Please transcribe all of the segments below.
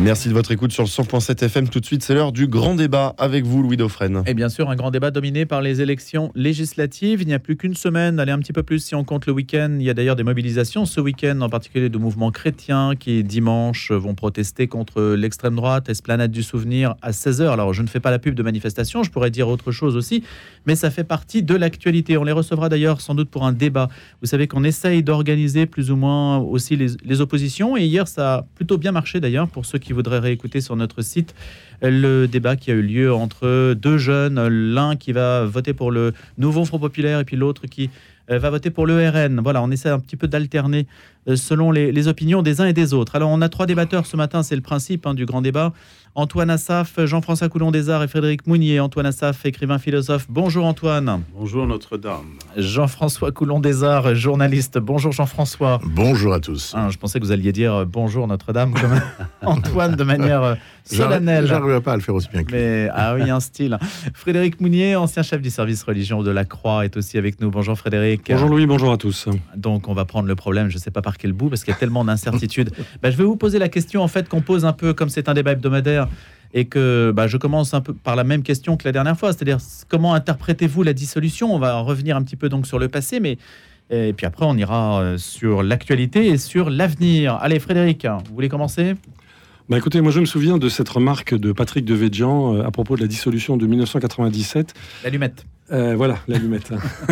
Merci de votre écoute sur le 100.7 FM. Tout de suite, c'est l'heure du grand débat avec vous, Louis Dauphren. Et bien sûr, un grand débat dominé par les élections législatives. Il n'y a plus qu'une semaine, allez un petit peu plus si on compte le week-end. Il y a d'ailleurs des mobilisations ce week-end, en particulier de mouvements chrétiens qui, dimanche, vont protester contre l'extrême droite, Esplanade du Souvenir à 16h. Alors, je ne fais pas la pub de manifestation, je pourrais dire autre chose aussi, mais ça fait partie de l'actualité. On les recevra d'ailleurs sans doute pour un débat. Vous savez qu'on essaye d'organiser plus ou moins aussi les oppositions. Et hier, ça a plutôt bien marché d'ailleurs, pour ceux qui voudraient réécouter sur notre site le débat qui a eu lieu entre deux jeunes, l'un qui va voter pour le nouveau Front Populaire et puis l'autre qui va voter pour le RN. Voilà, on essaie un petit peu d'alterner selon les opinions des uns et des autres. Alors, on a 3 débatteurs ce matin, c'est le principe du grand débat. Antoine Assaf, Jean-François Coulon-Desarts et Frédéric Mounier. Antoine Assaf, écrivain philosophe. Bonjour Antoine. Bonjour Notre-Dame. Jean-François Coulon-Desarts, journaliste. Bonjour Jean-François. Bonjour à tous. Je pensais que vous alliez dire bonjour Notre-Dame comme Antoine de manière solennelle. J'arriverai pas à le faire aussi bien que lui. Mais oui, un style. Frédéric Mounier, ancien chef du service religion de la Croix, est aussi avec nous. Bonjour Frédéric. Bonjour Louis, bonjour à tous. Donc on va prendre le problème, je ne sais pas par quel bout, parce qu'il y a tellement d'incertitudes. Je vais vous poser la question en fait qu'on pose un peu, comme c'est un débat hebdomadaire, et que je commence un peu par la même question que la dernière fois, c'est-à-dire comment interprétez-vous la dissolution? On va revenir un petit peu donc sur le passé, et puis après on ira sur l'actualité et sur l'avenir. Allez Frédéric, vous voulez commencer? Écoutez, moi je me souviens de cette remarque de Patrick Devedjian à propos de la dissolution de 1997. L'allumette. Voilà, l'allumette.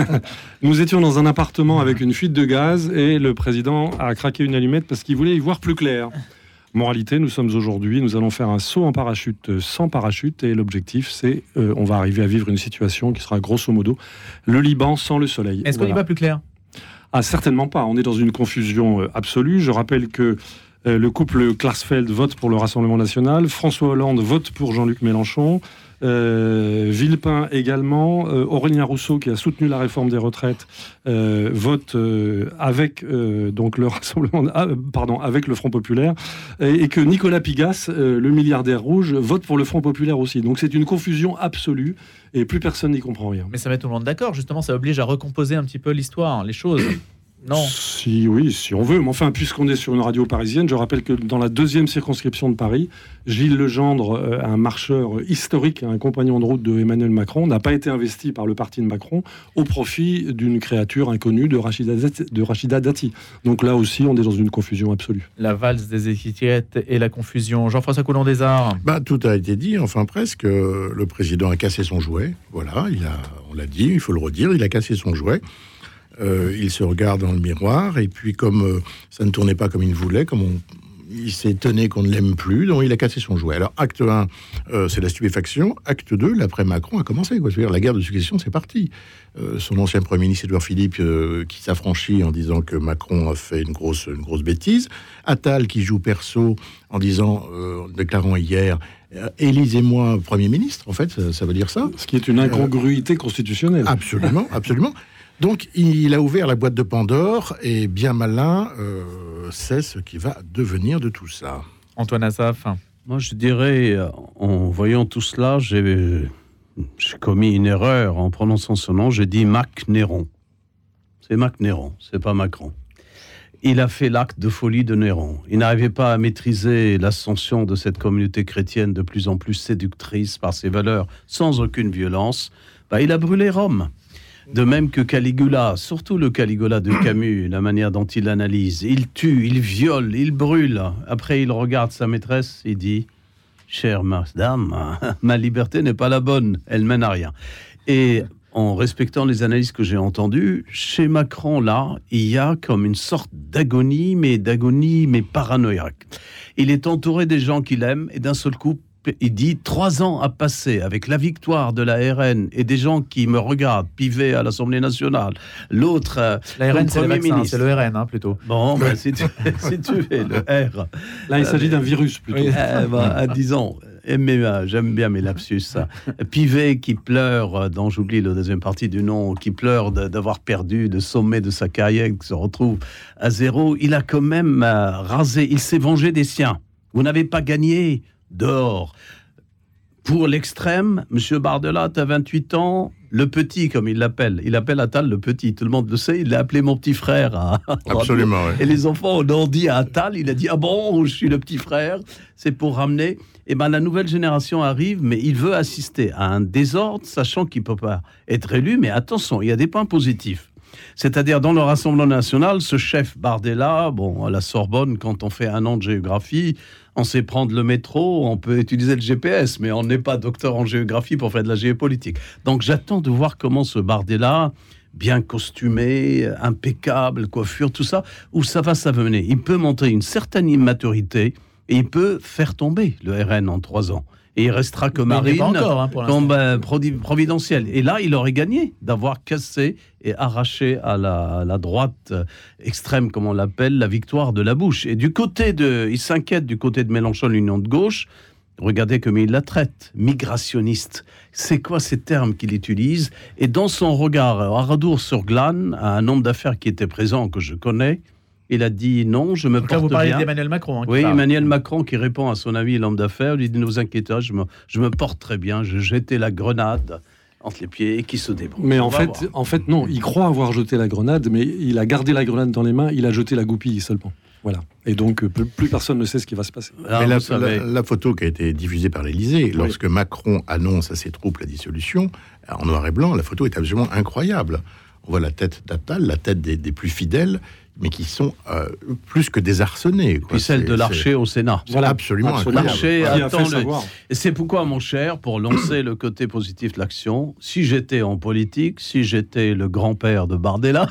Nous étions dans un appartement avec une fuite de gaz et le président a craqué une allumette parce qu'il voulait y voir plus clair. Moralité, nous sommes aujourd'hui, nous allons faire un saut en parachute sans parachute et l'objectif c'est, on va arriver à vivre une situation qui sera grosso modo le Liban sans le soleil. Est-ce qu'on y va plus clair? Certainement pas, on est dans une confusion absolue. Je rappelle que le couple Klarsfeld vote pour le Rassemblement National, François Hollande vote pour Jean-Luc Mélenchon, Villepin également, Aurélien Rousseau qui a soutenu la réforme des retraites vote avec donc le Rassemblement, avec le Front Populaire, et que Nicolas Pigas, le milliardaire rouge, vote pour le Front Populaire aussi. Donc c'est une confusion absolue et plus personne n'y comprend rien. Mais ça met tout le monde d'accord, justement, ça oblige à recomposer un petit peu l'histoire, les choses. Non. Si on veut. Mais enfin, puisqu'on est sur une radio parisienne, je rappelle que dans la 2e circonscription de Paris, Gilles Legendre, un marcheur historique, un compagnon de route de Emmanuel Macron, n'a pas été investi par le parti de Macron au profit d'une créature inconnue de Rachida Dati. Donc là aussi, on est dans une confusion absolue. La valse des étiquettes et la confusion. Jean-François Coulon-Desarts. Tout a été dit, enfin presque. Le président a cassé son jouet. Voilà, on l'a dit, il faut le redire, il a cassé son jouet. Il se regarde dans le miroir et puis comme ça ne tournait pas comme il voulait, il s'est étonné qu'on ne l'aime plus, donc il a cassé son jouet. Alors acte 1, c'est la stupéfaction. Acte 2, l'après-Macron a commencé. C'est-à-dire, la guerre de succession, c'est parti. Son ancien Premier ministre, Édouard Philippe, qui s'affranchit en disant que Macron a fait une grosse bêtise. Attal qui joue perso en déclarant hier... élisez-moi Premier ministre, en fait, ça veut dire ça. Ce qui est une incongruité constitutionnelle. Absolument, absolument. Donc, il a ouvert la boîte de Pandore et bien malin sait ce qui va devenir de tout ça. Antoine Assaf. Moi, je dirais, en voyant tout cela, j'ai commis une erreur en prononçant son nom. J'ai dit Mac Néron. C'est Mac Néron, c'est pas Macron. Il a fait l'acte de folie de Néron. Il n'arrivait pas à maîtriser l'ascension de cette communauté chrétienne de plus en plus séductrice par ses valeurs, sans aucune violence. Il a brûlé Rome. De même que Caligula, surtout le Caligula de Camus, la manière dont il analyse. Il tue, il viole, il brûle. Après, il regarde sa maîtresse et dit « Chère madame, ma liberté n'est pas la bonne, elle mène à rien. » Et en respectant les analyses que j'ai entendues, chez Macron, là, il y a comme une sorte d'agonie, mais paranoïaque. Il est entouré des gens qu'il aime et d'un seul coup, il dit 3 ans à passer avec la victoire de la RN et des gens qui me regardent, Pivet à l'Assemblée nationale, l'autre la RN c'est le vaccin, c'est le RN plutôt. Bon, si tu es le R. Là, il s'agit d'un virus plutôt. Disons, j'aime bien mes lapsus. Pivet qui pleure, dont j'oublie la deuxième partie du nom, qui pleure d'avoir perdu le sommet de sa carrière, qui se retrouve à zéro. Il a quand même rasé, il s'est vengé des siens. Vous n'avez pas gagné. Dehors. Pour l'extrême, M. Bardelat a 28 ans, le petit, comme il l'appelle. Il appelle Attal le petit. Tout le monde le sait. Il l'a appelé mon petit frère. Absolument, oui. Et les enfants ont dit à Attal, il a dit, ah bon, je suis le petit frère. C'est pour ramener. Eh ben, la nouvelle génération arrive, mais il veut assister à un désordre, sachant qu'il ne peut pas être élu. Mais attention, il y a des points positifs. C'est-à-dire, dans le Rassemblement national, ce chef Bardella, bon, à la Sorbonne, quand on fait 1 an de géographie, on sait prendre le métro, on peut utiliser le GPS, mais on n'est pas docteur en géographie pour faire de la géopolitique. Donc, j'attends de voir comment ce Bardella, bien costumé, impeccable, coiffure, tout ça, où ça va s'amener. Il peut montrer une certaine immaturité et il peut faire tomber le RN en 3 ans. Et il restera que Marine comme providentiel. Et là, il aurait gagné d'avoir cassé et arraché à la droite extrême, comme on l'appelle, la victoire de la bouche. Et il s'inquiète du côté de Mélenchon, l'Union de gauche. Regardez comme il la traite, migrationniste. C'est quoi ces termes qu'il utilise? Et dans son regard, Aradour-sur-Glane, à un homme d'affaires qui était présent, que je connais, il a dit non, je me porte bien. Vous parlez d'Emmanuel Macron. Oui, Emmanuel Macron qui répond à son ami l'homme d'affaires, lui dit ne vous inquiétez pas, je me porte très bien, je jetais la grenade entre les pieds et qui se débrouille. Mais en fait, non, il croit avoir jeté la grenade, mais il a gardé la grenade dans les mains, il a jeté la goupille seulement. Voilà. Et donc, plus personne ne sait ce qui va se passer. Alors, mais la photo qui a été diffusée par l'Élysée, lorsque Macron annonce à ses troupes la dissolution, en noir et blanc, la photo est absolument incroyable. On voit la tête d'Attal, la tête des plus fidèles, mais qui sont plus que désarçonnés. Puis celle de Larcher au Sénat. Voilà, absolument incroyable. Larcher attend Et c'est pourquoi, mon cher, pour lancer le côté positif de l'action, si j'étais en politique, si j'étais le grand-père de Bardella,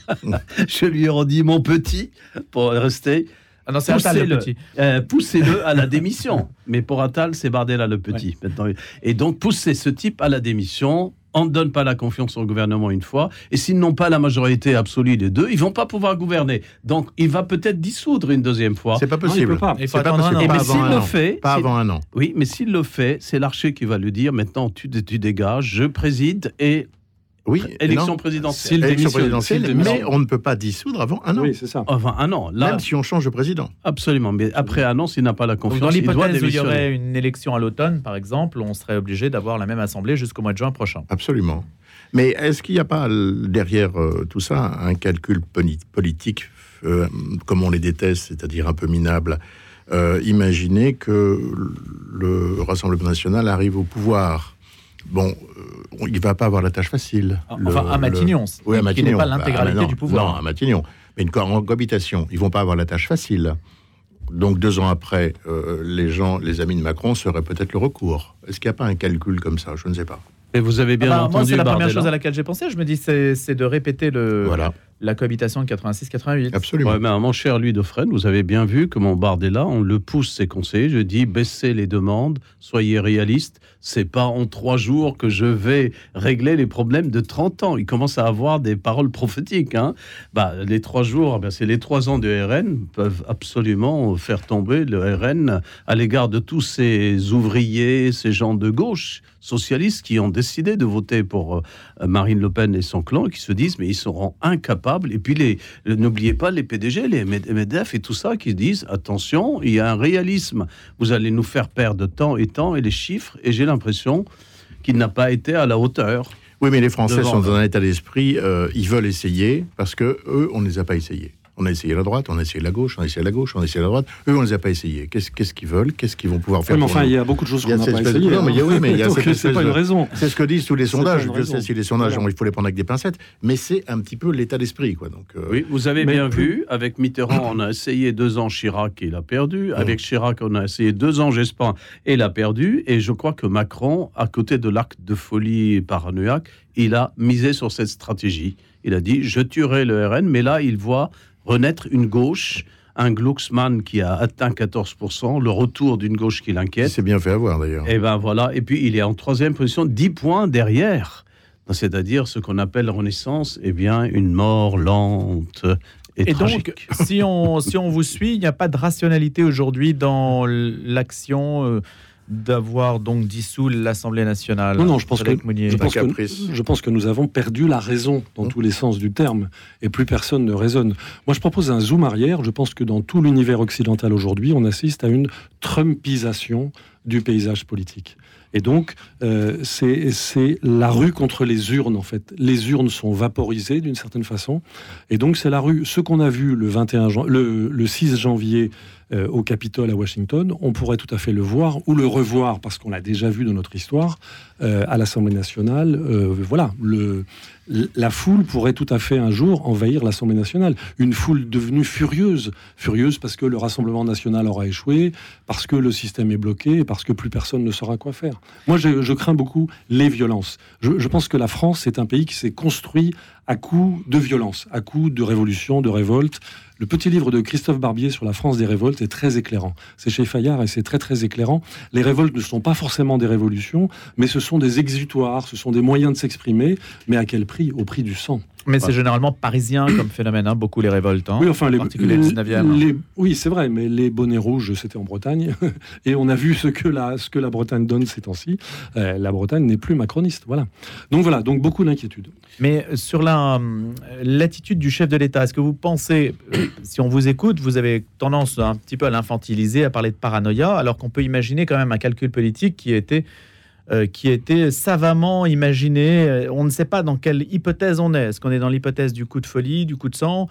je lui aurais dit mon petit, pour rester... Ah non, c'est Attal le petit. Poussez-le à la démission. Mais pour Attal, c'est Bardella le petit. Ouais. Et donc, poussez ce type à la démission. On ne donne pas la confiance au gouvernement une fois. Et s'ils n'ont pas la majorité absolue des deux, ils ne vont pas pouvoir gouverner. Donc, il va peut-être dissoudre une deuxième fois. C'est pas possible. Non, il peut pas. C'est pas possible. Mais s'il le fait... Pas avant 1 an. Oui, mais s'il le fait, c'est Larcher qui va lui dire, maintenant, tu dégages, je préside et... Oui, élection présidentielle. Mais on ne peut pas dissoudre avant 1 an. Oui, c'est ça. Enfin, 1 an. Là, même si on change de président. Absolument. Mais après 1 an, s'il n'a pas la confiance, dans l'hypothèse où il y démissionner. aurait une élection à l'automne, par exemple, on serait obligé d'avoir la même assemblée jusqu'au mois de juin prochain. Absolument. Mais est-ce qu'il n'y a pas derrière tout ça un calcul politique, comme on les déteste, c'est-à-dire un peu minable? Imaginez que le Rassemblement national arrive au pouvoir. Bon, il ne va pas avoir la tâche facile. Enfin, à Matignon, qui n'est pas l'intégralité du pouvoir. Non, à Matignon. Mais en cohabitation, ils ne vont pas avoir la tâche facile. Donc 2 ans après, les amis de Macron seraient peut-être le recours. Est-ce qu'il n'y a pas un calcul comme ça? Je ne sais pas. Et vous avez bien entendu moi, c'est la première Bardella. chose à laquelle j'ai pensé. Je me dis, c'est de répéter la cohabitation de 86-88. Absolument. Ouais, mais mon cher Louis Dauphren, vous avez bien vu que mon Bardella, on le pousse ses conseillers. Je dis, baissez les demandes, soyez réalistes. C'est pas en 3 jours que je vais régler les problèmes de 30 ans. Il commence à avoir des paroles prophétiques. Hein. Les 3 jours, c'est les 3 ans du RN peuvent absolument faire tomber le RN à l'égard de tous ces ouvriers, ces gens de gauche socialistes qui ont décidé de voter pour Marine Le Pen et son clan et qui se disent mais ils seront incapables. Et puis n'oubliez pas les PDG, les MEDEF et tout ça qui disent attention, il y a un réalisme. Vous allez nous faire perdre temps et les chiffres. Et j'ai l'impression qu'il n'a pas été à la hauteur. Oui, mais les Français sont dans un état d'esprit, ils veulent essayer parce que eux, on ne les a pas essayés. On a essayé la droite, on a essayé la gauche, on a essayé la gauche, on a essayé la droite. Eux, on ne les a pas essayés. Qu'est-ce qu'ils veulent? Qu'est-ce qu'ils vont pouvoir faire? Mais enfin, il y a beaucoup de choses qu'on n'a pas essayées. Non, mais il y a cette c'est pas une raison. C'est ce que disent tous les sondages. Je sais si les sondages, il faut les prendre avec des pincettes, mais c'est un petit peu l'état d'esprit, quoi. Donc, oui, vous avez bien vu. Avec Mitterrand, on a essayé 2 ans Chirac et il a perdu. Avec Chirac, on a essayé 2 ans Jospin et il a perdu. Et je crois que Macron, à côté de l'acte de folie paranoïaque, il a misé sur cette stratégie. Il a dit, je tuerai le RN, mais là, il voit renaître une gauche, un Glucksmann qui a atteint 14%, le retour d'une gauche qui l'inquiète. C'est bien fait avoir d'ailleurs. Et ben voilà, et puis il est en 3e position, 10 points derrière. C'est-à-dire ce qu'on appelle Renaissance, une mort lente et tragique. Donc, si on vous suit, il n'y a pas de rationalité aujourd'hui dans l'action d'avoir donc dissous l'Assemblée nationale. Non, je pense que nous avons perdu la raison dans tous les sens du terme et plus personne ne raisonne. Moi, je propose un zoom arrière. Je pense que dans tout l'univers occidental aujourd'hui, on assiste à une trumpisation du paysage politique. Et donc, c'est la rue contre les urnes, en fait. Les urnes sont vaporisées d'une certaine façon. Et donc, c'est la rue. Ce qu'on a vu le 6 janvier au Capitole à Washington, on pourrait tout à fait le voir ou le revoir, parce qu'on l'a déjà vu dans notre histoire, à l'Assemblée nationale. La foule pourrait tout à fait un jour envahir l'Assemblée nationale. Une foule devenue furieuse parce que le Rassemblement national aura échoué, parce que le système est bloqué, et parce que plus personne ne saura quoi faire. Moi, je crains beaucoup les violences. Je pense que la France est un pays qui s'est construit à coups de violence, à coups de révolution, de révolte. Le petit livre de Christophe Barbier sur la France des révoltes est très éclairant. C'est chez Fayard et c'est très très éclairant. Les révoltes ne sont pas forcément des révolutions, mais ce sont des exutoires, ce sont des moyens de s'exprimer, mais à quel prix ? Au prix du sang. Mais c'est généralement parisien comme phénomène, beaucoup les révoltes. Oui, enfin, en particulier le 19e. Oui, c'est vrai, mais les bonnets rouges, c'était en Bretagne. Et on a vu ce que la Bretagne donne ces temps-ci. La Bretagne n'est plus macroniste. Voilà, donc beaucoup d'inquiétudes. Mais sur l'attitude du chef de l'État, est-ce que vous pensez, si on vous écoute, vous avez tendance un petit peu à l'infantiliser, à parler de paranoïa, alors qu'on peut imaginer quand même un calcul politique qui était savamment imaginé. On ne sait pas dans quelle hypothèse on est. Est-ce qu'on est dans l'hypothèse du coup de folie, du coup de sang,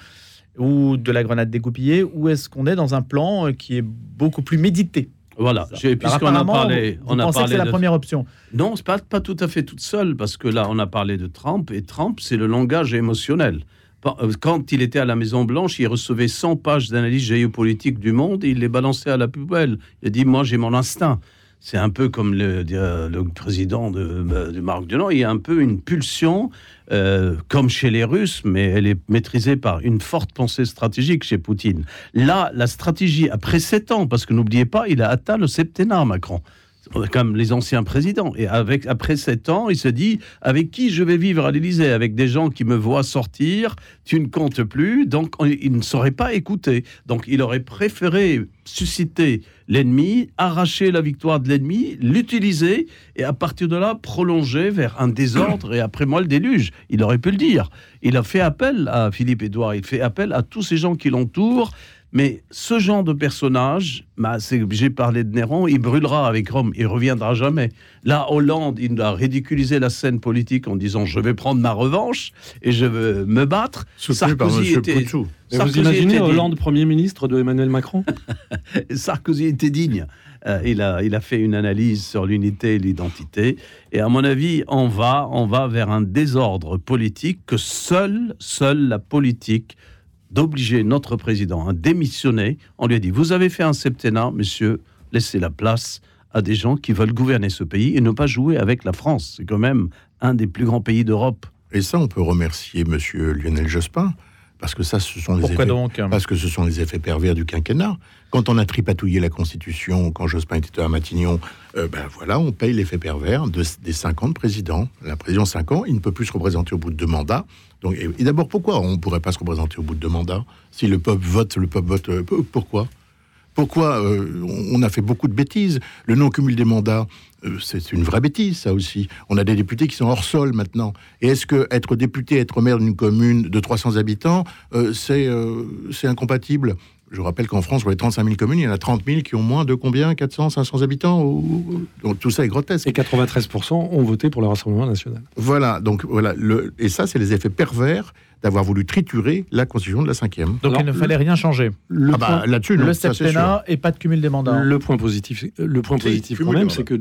ou de la grenade dégoupillée, ou est-ce qu'on est dans un plan qui est beaucoup plus médité ? Voilà, puisqu'on a parlé... Vous pensez que c'est la première option ? Non, c'est pas tout à fait toute seule, parce que là, on a parlé de Trump, et Trump, c'est le langage émotionnel. Quand il était à la Maison-Blanche, il recevait 100 pages d'analyse géopolitique du monde, et il les balançait à la poubelle. Il a dit, moi, j'ai mon instinct. C'est un peu comme le président du Maroc du Nord. Il y a un peu une pulsion, comme chez les Russes, mais elle est maîtrisée par une forte pensée stratégique chez Poutine. Là, la stratégie, après 7 ans, parce que n'oubliez pas, il a atteint le septennat, Macron, comme les anciens présidents. Et après 7 ans, il se dit, avec qui je vais vivre à l'Élysée ? Avec des gens qui me voient sortir, tu ne comptes plus, donc il ne saurait pas écouter. Donc il aurait préféré susciter l'ennemi, arracher la victoire de l'ennemi, l'utiliser, et à partir de là, prolonger vers un désordre, et après moi le déluge. Il aurait pu le dire. Il a fait appel à Philippe Édouard, il fait appel à tous ces gens qui l'entourent. Mais ce genre de personnage, j'ai parlé de Néron, il brûlera avec Rome, il reviendra jamais. Là, Hollande, il a ridiculisé la scène politique en disant « je vais prendre ma revanche et je veux me battre ». Sarkozy était... Vous imaginez Hollande Premier ministre de Emmanuel Macron ? Sarkozy était digne. Il a fait une analyse sur l'unité et l'identité. Et à mon avis, on va vers un désordre politique que seule la politique d'obliger notre président à démissionner. On lui a dit, vous avez fait un septennat, monsieur, laissez la place à des gens qui veulent gouverner ce pays et ne pas jouer avec la France. C'est quand même un des plus grands pays d'Europe. Et ça, on peut remercier monsieur Lionel Jospin, parce que ça, ce sont les effets... Parce que ce sont les effets pervers du quinquennat. Quand on a tripatouillé la Constitution, quand Jospin était à Matignon, voilà, on paye l'effet pervers des 5 ans de président. La président 5 ans, il ne peut plus se représenter au bout de 2 mandats. Donc, et d'abord, pourquoi on ne pourrait pas se représenter au bout de 2 mandats ? Si le peuple vote, pourquoi ? Pourquoi on a fait beaucoup de bêtises. Le non-cumul des mandats, c'est une vraie bêtise, ça aussi. On a des députés qui sont hors sol maintenant. Et est-ce que être député, être maire d'une commune de 300 habitants, c'est incompatible ? Je rappelle qu'en France, sur les 35 000 communes, il y en a 30 000 qui ont moins de combien ? 400, 500 habitants Donc tout ça est grotesque. Et 93% ont voté pour le Rassemblement national. Voilà, donc voilà. Et ça, c'est les effets pervers d'avoir voulu triturer la Constitution de la 5e. Donc alors, il ne fallait rien changer. Là-dessus, le septennat et pas de cumul des mandats. Le point positif quand même, c'est que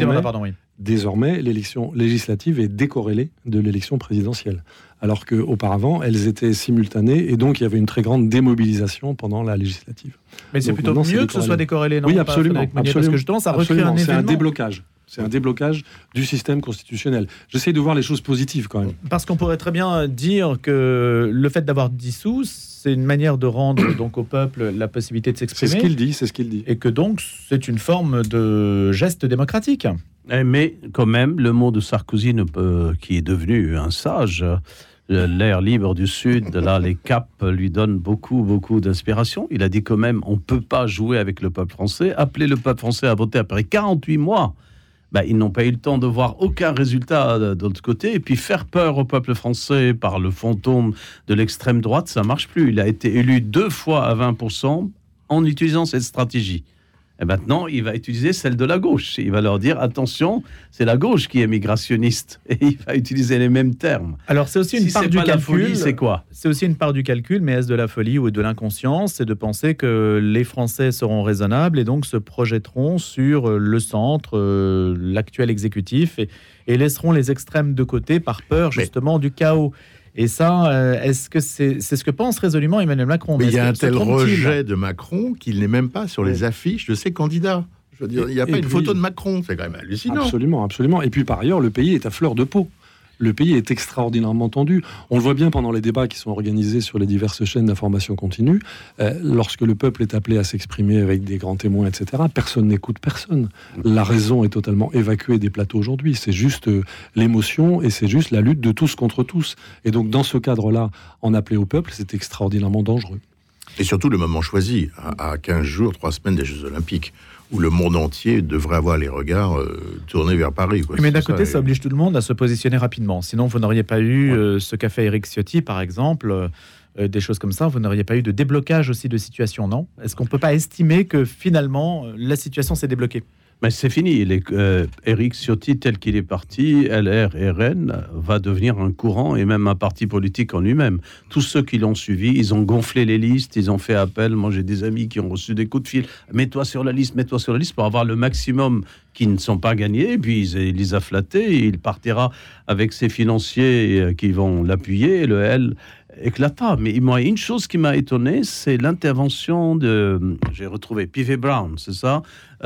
désormais, l'élection législative est décorrélée de l'élection présidentielle. Alors qu'auparavant, elles étaient simultanées, et donc il y avait une très grande démobilisation pendant la législative. Mais c'est plutôt mieux que ce soit décorrélé, non ? Oui, absolument. Parce que justement, ça recrée un événement. C'est un déblocage. C'est un déblocage du système constitutionnel. J'essaie de voir les choses positives quand même. Parce qu'on pourrait très bien dire que le fait d'avoir dissous, c'est une manière de rendre donc au peuple la possibilité de s'exprimer. C'est ce qu'il dit. Et que donc c'est une forme de geste démocratique. Mais quand même, le mot de Sarkozy qui est devenu un sage, l'air libre du Sud, là, les caps lui donnent beaucoup d'inspiration. Il a dit quand même, on ne peut pas jouer avec le peuple français, appeler le peuple français à voter après 48 mois. Ils n'ont pas eu le temps de voir aucun résultat de l'autre côté, et puis faire peur au peuple français par le fantôme de l'extrême droite, ça ne marche plus. Il a été élu 2 fois à 20% en utilisant cette stratégie. Et maintenant, il va utiliser celle de la gauche. Il va leur dire, attention, c'est la gauche qui est migrationniste. Et il va utiliser les mêmes termes. Alors, c'est aussi une part du calcul. Folie, c'est quoi ? C'est aussi une part du calcul, mais est-ce de la folie ou de l'inconscience ? C'est de penser que les Français seront raisonnables et donc se projetteront sur le centre, l'actuel exécutif, et laisseront les extrêmes de côté par peur, justement, du chaos. Et ça, est-ce que c'est ce que pense résolument Emmanuel Macron ? Mais il y a un tel rejet de Macron qu'il n'est même pas sur les affiches de ses candidats. Je veux dire, il n'y a pas une photo de Macron, c'est quand même hallucinant. Absolument, absolument. Et puis par ailleurs, le pays est à fleur de peau. Le pays est extraordinairement tendu. On le voit bien pendant les débats qui sont organisés sur les diverses chaînes d'information continue. Lorsque le peuple est appelé à s'exprimer avec des grands témoins, etc., personne n'écoute personne. La raison est totalement évacuée des plateaux aujourd'hui. C'est juste l'émotion et c'est juste la lutte de tous contre tous. Et donc, dans ce cadre-là, en appeler au peuple, c'est extraordinairement dangereux. Et surtout le moment choisi, à 15 jours, 3 semaines des Jeux Olympiques, où le monde entier devrait avoir les regards tournés vers Paris. Quoi. Mais d'un côté, ça oblige tout le monde à se positionner rapidement. Sinon, vous n'auriez pas eu ce qu'a fait Éric Ciotti, par exemple, des choses comme ça. Vous n'auriez pas eu de déblocage aussi de situation, non ? Est-ce qu'on ne peut pas estimer que finalement, la situation s'est débloquée ? Mais c'est fini. Éric Ciotti, tel qu'il est parti, LR, RN, va devenir un courant et même un parti politique en lui-même. Tous ceux qui l'ont suivi, ils ont gonflé les listes, ils ont fait appel. Moi, j'ai des amis qui ont reçu des coups de fil. Mets-toi sur la liste pour avoir le maximum qui ne sont pas gagnés. Et puis, il les a flattés. Et il partira avec ses financiers qui vont l'appuyer. Et le L éclata. Mais moi, une chose qui m'a étonné, c'est l'intervention de... J'ai retrouvé Pivet-Brown, c'est ça ?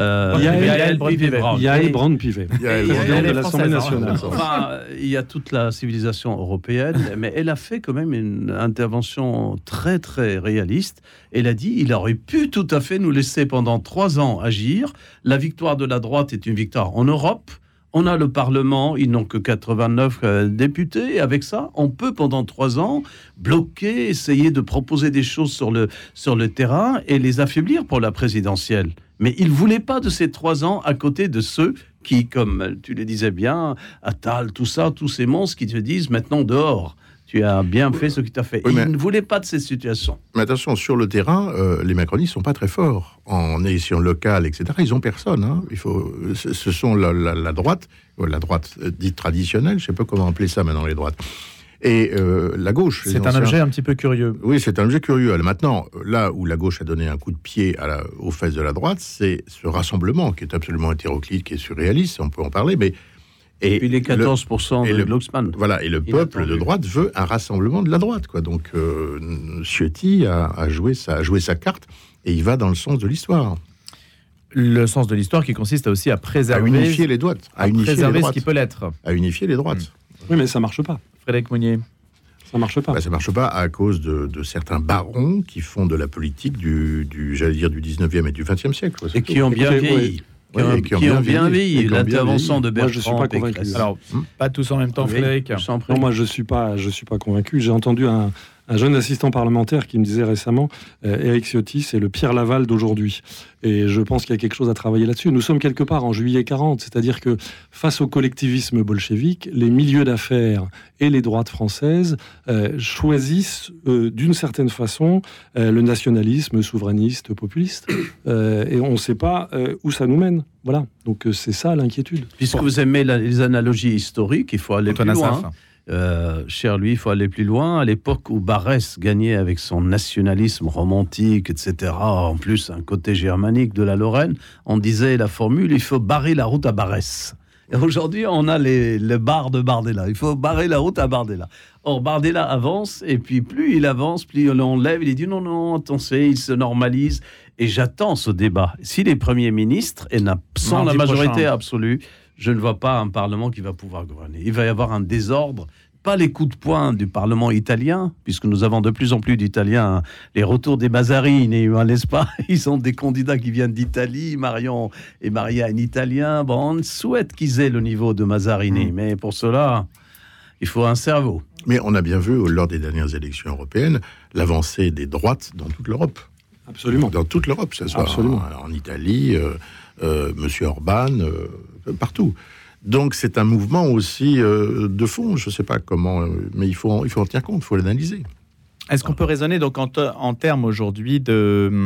Yael Braun-Pivet, de l'Assemblée nationale. Enfin, il y a toute la civilisation européenne, mais elle a fait quand même une intervention très, très réaliste. Elle a dit, il aurait pu tout à fait nous laisser pendant 3 ans agir. La victoire de la droite est une victoire en Europe. On a le Parlement, ils n'ont que 89 députés. Et avec ça, on peut pendant 3 ans bloquer, essayer de proposer des choses sur le terrain et les affaiblir pour la présidentielle. Mais ils ne voulaient pas de ces 3 ans à côté de ceux qui, comme tu le disais bien, Attal, tout ça, tous ces monstres qui te disent maintenant dehors. Tu as bien fait ce que tu as fait. Ils ne voulaient pas de ces situations. Mais attention, sur le terrain, les macronistes ne sont pas très forts. En élection locale, etc., ils n'ont personne. Hein. Ce sont la droite dite traditionnelle, je ne sais pas comment appeler ça maintenant, les droites. Et la gauche... C'est un objet un petit peu curieux. Oui, c'est un objet curieux. Alors maintenant, là où la gauche a donné un coup de pied aux fesses de la droite, c'est ce rassemblement qui est absolument hétéroclite, qui est surréaliste, on peut en parler, mais... Et puis les 14% de Glucksmann. Voilà, et le peuple de droite veut un rassemblement de la droite, quoi. Donc Ciotti a joué sa carte et il va dans le sens de l'histoire. Le sens de l'histoire qui consiste aussi à préserver... À unifier les droites. À préserver ce qui peut l'être. À unifier les droites. Oui, mais ça marche pas. Frédéric Mounier. Ça marche pas. Ça marche pas à cause de certains barons qui font de la politique du 19e et du 20e siècle. Quoi, et qui ont bien vieilli. Qui ont bien vieilli. L'intervention de Bertrand. Moi, je suis pas convaincu. Alors, pas tous en même temps, Frédéric. Non, moi, je suis pas convaincu. J'ai entendu un jeune assistant parlementaire qui me disait récemment Éric Ciotti, c'est le Pierre Laval d'aujourd'hui. Et je pense qu'il y a quelque chose à travailler là-dessus. Nous sommes quelque part en juillet 40, c'est-à-dire que face au collectivisme bolchevique, les milieux d'affaires et les droites françaises choisissent d'une certaine façon le nationalisme souverainiste, populiste. Et on ne sait pas où ça nous mène. Voilà. Donc c'est ça l'inquiétude. Puisque vous aimez les analogies historiques, il faut aller plus loin. Cher lui, il faut aller plus loin. À l'époque où Barès gagnait avec son nationalisme romantique, etc., en plus un côté germanique de la Lorraine, on disait la formule, il faut barrer la route à Barès. Et aujourd'hui, on a les bars de Bardella. Il faut barrer la route à Bardella. Or, Bardella avance, et puis plus il avance, plus on l'enlève. Il dit non, attention, il se normalise. Et j'attends ce débat. Si les premiers ministres, et sans la majorité absolue, je ne vois pas un Parlement qui va pouvoir gouverner. Il va y avoir un désordre, pas les coups de poing du Parlement italien, puisque nous avons de plus en plus d'Italiens. Les retours des Mazarini, n'est-ce pas ? Ils ont des candidats qui viennent d'Italie. Marion est mariée à un Italien. Bon, on souhaite qu'ils aient le niveau de Mazarini, mais pour cela, il faut un cerveau. Mais on a bien vu, lors des dernières élections européennes, l'avancée des droites dans toute l'Europe. Absolument. Dans toute l'Europe, que ce soit en Italie, Monsieur Orban, partout. Donc c'est un mouvement aussi de fond, je ne sais pas comment, mais il faut en tenir compte, il faut l'analyser. Est-ce qu'on peut raisonner donc en termes aujourd'hui de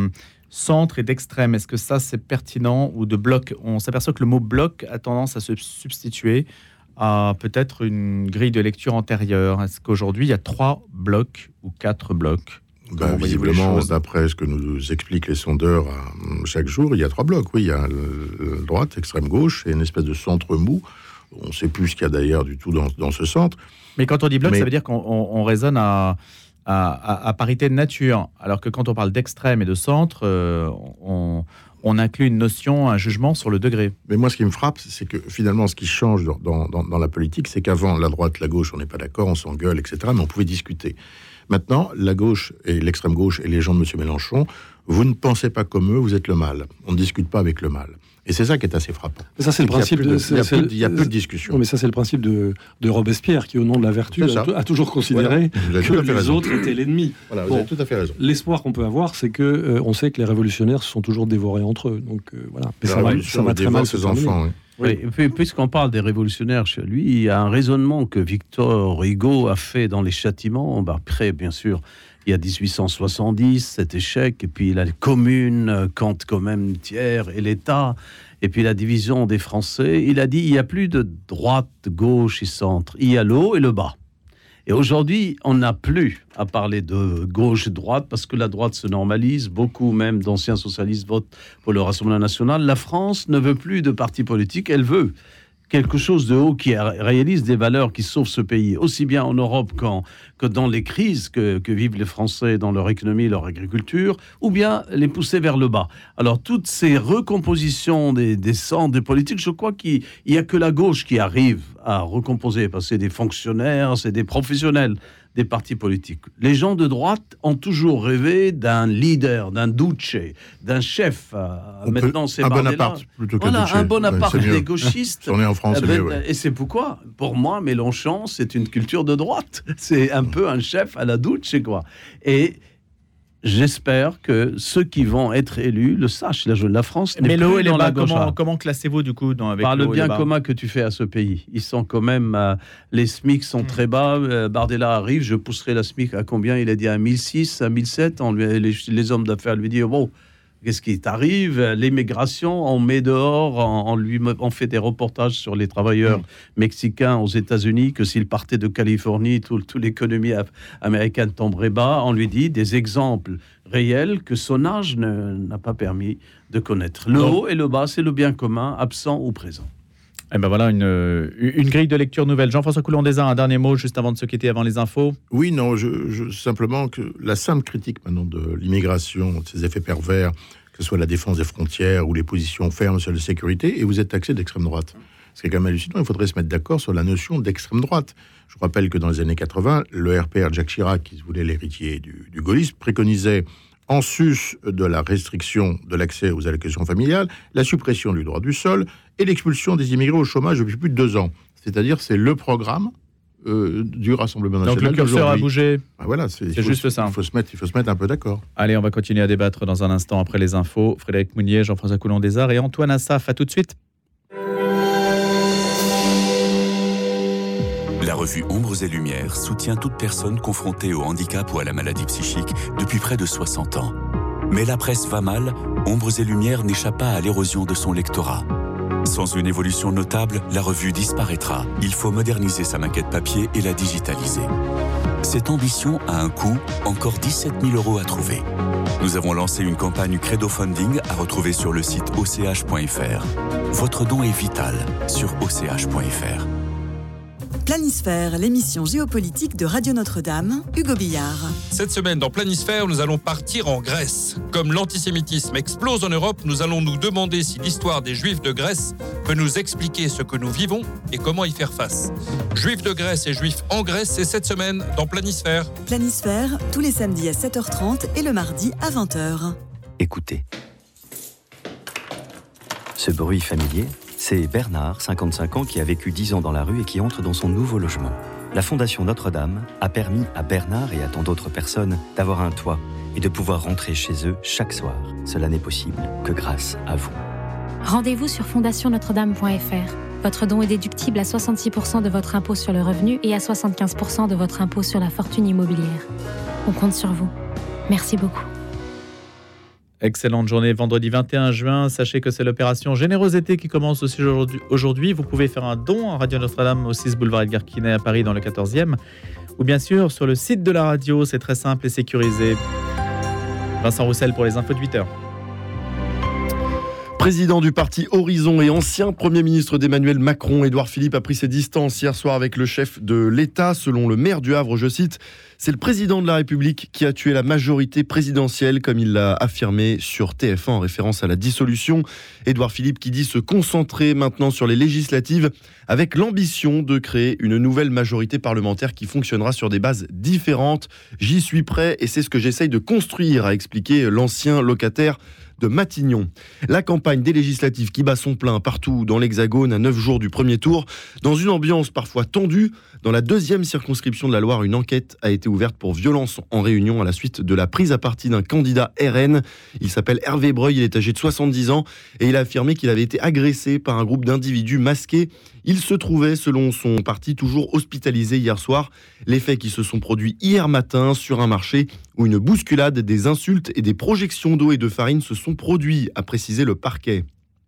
centre et d'extrême. Est-ce que ça, c'est pertinent ou de bloc? On s'aperçoit que le mot bloc a tendance à se substituer à peut-être une grille de lecture antérieure. Est-ce qu'aujourd'hui, il y a 3 blocs ou 4 blocs? Visiblement, d'après ce que nous expliquent les sondeurs chaque jour, il y a 3 blocs. Oui, il y a la droite, l'extrême gauche et une espèce de centre mou. On ne sait plus ce qu'il y a d'ailleurs du tout dans ce centre. Mais quand on dit bloc, ça veut dire qu'on raisonne à parité de nature. Alors que quand on parle d'extrême et de centre, on inclut une notion, un jugement sur le degré. Mais moi, ce qui me frappe, c'est que finalement, ce qui change dans la politique, c'est qu'avant, la droite, la gauche, on n'est pas d'accord, on s'engueule, etc. Mais on pouvait discuter. Maintenant, la gauche et l'extrême gauche et les gens de M. Mélenchon, vous ne pensez pas comme eux, vous êtes le mal. On ne discute pas avec le mal. Et c'est ça qui est assez frappant. Mais ça, c'est le principe il y a peu de discussion. Non, mais ça, c'est le principe de Robespierre, qui, au nom de la vertu, a toujours considéré que les autres étaient l'ennemi. Voilà, vous avez tout à fait raison. L'espoir qu'on peut avoir, c'est que on sait que les révolutionnaires se sont toujours dévorés entre eux. Donc voilà. Mais ça va très mal se enfants. Oui. Oui, puisqu'on parle des révolutionnaires chez lui, il y a un raisonnement que Victor Hugo a fait dans les Châtiments. Après, bien sûr, il y a 1870, cet échec, et puis la commune, Kant quand même, Thiers et l'État, et puis la division des Français. Il a dit, il n'y a plus de droite, gauche et centre, il y a le haut et le bas. Et aujourd'hui, on n'a plus à parler de gauche-droite, parce que la droite se normalise. Beaucoup, même d'anciens socialistes, votent pour le Rassemblement national. La France ne veut plus de parti politique, elle veut quelque chose de haut qui réalise des valeurs qui sauvent ce pays, aussi bien en Europe que dans les crises que vivent les Français dans leur économie, leur agriculture, ou bien les pousser vers le bas. Alors, toutes ces recompositions des centres, des politiques, je crois qu'il n'y a que la gauche qui arrive à recomposer, parce que c'est des fonctionnaires, c'est des professionnels des partis politiques. Les gens de droite ont toujours rêvé d'un leader, d'un duce, d'un chef. Maintenant, c'est un Bonaparte plutôt qu'un duce. Un Bonaparte des gauchistes. On est en France, c'est mieux. Ouais. Et c'est pourquoi, pour moi, Mélenchon, c'est une culture de droite. C'est un peu un chef à la duce, quoi. Et j'espère que ceux qui vont être élus le sachent. La France n'est plus dans la gauche. Comment classez-vous du coup avec par le bien commun que tu fais à ce pays? Ils sont quand même... les SMIC sont très bas. Bardella arrive, je pousserai la SMIC à combien? Il a dit à 1006, à 1007. Les hommes d'affaires lui disent, bon, qu'est-ce qui t'arrive? L'immigration, on met dehors, on fait des reportages sur les travailleurs mexicains aux États-Unis, que s'ils partaient de Californie, toute l'économie américaine tomberait bas. On lui dit des exemples réels que son âge n'a pas permis de connaître. Le haut et le bas, c'est le bien commun, absent ou présent. Et ben voilà une grille de lecture nouvelle. Jean-François Coulon-Desarts, un dernier mot juste avant de se quitter, avant les infos. Oui, non, simplement que la simple critique maintenant de l'immigration, de ses effets pervers, que ce soit la défense des frontières ou les positions fermes sur la sécurité, et vous êtes taxé d'extrême droite. C'est quand même hallucinant, il faudrait se mettre d'accord sur la notion d'extrême droite. Je vous rappelle que dans les années 80, le RPR Jacques Chirac, qui se voulait l'héritier du gaullisme, préconisait, en sus de la restriction de l'accès aux allocations familiales, la suppression du droit du sol et l'expulsion des immigrés au chômage depuis plus de 2 ans. C'est-à-dire, c'est le programme du Rassemblement national. Donc le curseur a bougé. Ben voilà, c'est juste ça. Il faut se mettre un peu d'accord. Allez, on va continuer à débattre dans un instant après les infos. Frédéric Mounier, Jean-François Coulon-Desarts et Antoine Assaf. À tout de suite. La revue Ombres et Lumières soutient toute personne confrontée au handicap ou à la maladie psychique depuis près de 60 ans. Mais la presse va mal, Ombres et Lumières n'échappe pas à l'érosion de son lectorat. Sans une évolution notable, la revue disparaîtra. Il faut moderniser sa maquette papier et la digitaliser. Cette ambition a un coût, encore 17 000 € à trouver. Nous avons lancé une campagne Credo-Funding à retrouver sur le site och.fr. Votre don est vital sur och.fr. Planisphère, l'émission géopolitique de Radio Notre-Dame, Hugo Billard. Cette semaine, dans Planisphère, nous allons partir en Grèce. Comme l'antisémitisme explose en Europe, nous allons nous demander si l'histoire des Juifs de Grèce peut nous expliquer ce que nous vivons et comment y faire face. Juifs de Grèce et Juifs en Grèce, c'est cette semaine dans Planisphère. Planisphère, tous les samedis à 7h30 et le mardi à 20h. Écoutez. Ce bruit familier, c'est Bernard, 55 ans, qui a vécu 10 ans dans la rue et qui entre dans son nouveau logement. La Fondation Notre-Dame a permis à Bernard et à tant d'autres personnes d'avoir un toit et de pouvoir rentrer chez eux chaque soir. Cela n'est possible que grâce à vous. Rendez-vous sur fondationnotre-dame.fr. Votre don est déductible à 66% de votre impôt sur le revenu et à 75% de votre impôt sur la fortune immobilière. On compte sur vous. Merci beaucoup. Excellente journée, vendredi 21 juin. Sachez que c'est l'opération Généreuse été qui commence aussi aujourd'hui. Vous pouvez faire un don à Radio Notre-Dame au 6 boulevard Edgar Quinet à Paris dans le 14e. Ou bien sûr sur le site de la radio, c'est très simple et sécurisé. Vincent Roussel pour les infos de 8h. Président du parti Horizon et ancien Premier ministre d'Emmanuel Macron, Édouard Philippe a pris ses distances hier soir avec le chef de l'État. Selon le maire du Havre, je cite, « C'est le président de la République qui a tué la majorité présidentielle », comme il l'a affirmé sur TF1 en référence à la dissolution. Édouard Philippe qui dit se concentrer maintenant sur les législatives avec l'ambition de créer une nouvelle majorité parlementaire qui fonctionnera sur des bases différentes. « J'y suis prêt et c'est ce que j'essaye de construire », a expliqué l'ancien locataire de Matignon. La campagne des législatives qui bat son plein partout dans l'Hexagone à 9 jours du premier tour. Dans une ambiance parfois tendue, dans la deuxième circonscription de la Loire, une enquête a été ouverte pour violence en réunion à la suite de la prise à partie d'un candidat RN. Il s'appelle Hervé Breuil, il est âgé de 70 ans et il a affirmé qu'il avait été agressé par un groupe d'individus masqués. Il se trouvait, selon son parti, toujours hospitalisé hier soir. Les faits qui se sont produits hier matin sur un marché où une bousculade, des insultes et des projections d'eau et de farine se sont produits, a précisé le parquet.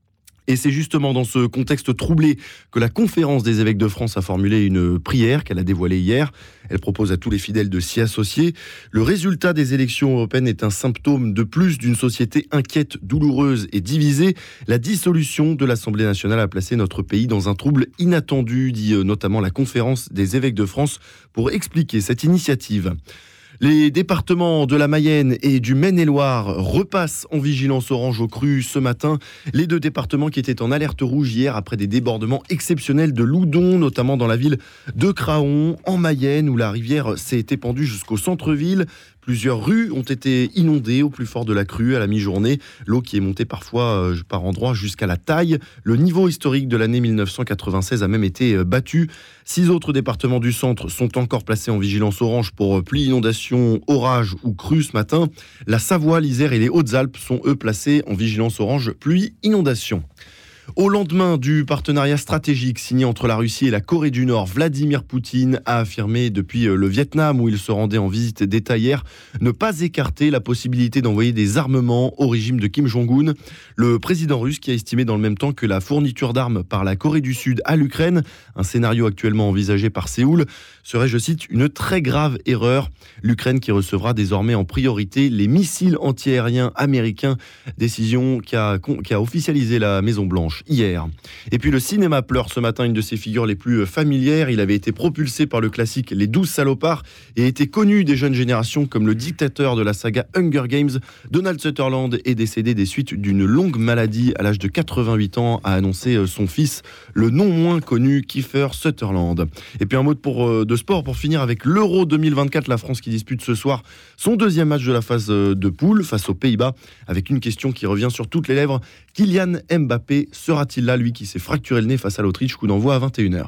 Et c'est justement dans ce contexte troublé que la Conférence des évêques de France a formulé une prière qu'elle a dévoilée hier. Elle propose à tous les fidèles de s'y associer. Le résultat des élections européennes est un symptôme de plus d'une société inquiète, douloureuse et divisée. La dissolution de l'Assemblée nationale a placé notre pays dans un trouble inattendu, dit notamment la Conférence des évêques de France, pour expliquer cette initiative. Les départements de la Mayenne et du Maine-et-Loire repassent en vigilance orange aux crues ce matin. Les deux départements qui étaient en alerte rouge hier après des débordements exceptionnels de Loudon, notamment dans la ville de Craon, en Mayenne, où la rivière s'est épandue jusqu'au centre-ville. Plusieurs rues ont été inondées au plus fort de la crue à la mi-journée. L'eau qui est montée parfois par endroits jusqu'à la taille. Le niveau historique de l'année 1996 a même été battu. 6 autres départements du centre sont encore placés en vigilance orange pour pluie, inondation, orage ou crue ce matin. La Savoie, l'Isère et les Hautes-Alpes sont eux placés en vigilance orange pluie, inondation. Au lendemain du partenariat stratégique signé entre la Russie et la Corée du Nord, Vladimir Poutine a affirmé depuis le Vietnam, où il se rendait en visite d'État hier, ne pas écarter la possibilité d'envoyer des armements au régime de Kim Jong-un. Le président russe qui a estimé dans le même temps que la fourniture d'armes par la Corée du Sud à l'Ukraine, un scénario actuellement envisagé par Séoul, serait, je cite, une très grave erreur. L'Ukraine qui recevra désormais en priorité les missiles antiaériens américains, décision qui a officialisé la Maison-Blanche hier. Et puis le cinéma pleure ce matin une de ses figures les plus familières. Il avait été propulsé par le classique Les 12 salopards et était connu des jeunes générations comme le dictateur de la saga Hunger Games. Donald Sutherland est décédé des suites d'une longue maladie à l'âge de 88 ans, a annoncé son fils, le non moins connu Kiefer Sutherland. Et puis un mot de sport pour finir avec l'Euro 2024, la France qui dispute ce soir son deuxième match de la phase de poule face aux Pays-Bas, avec une question qui revient sur toutes les lèvres. Kylian Mbappé sera-t-il là, lui qui s'est fracturé le nez face à l'Autriche? Coup d'envoi à 21h.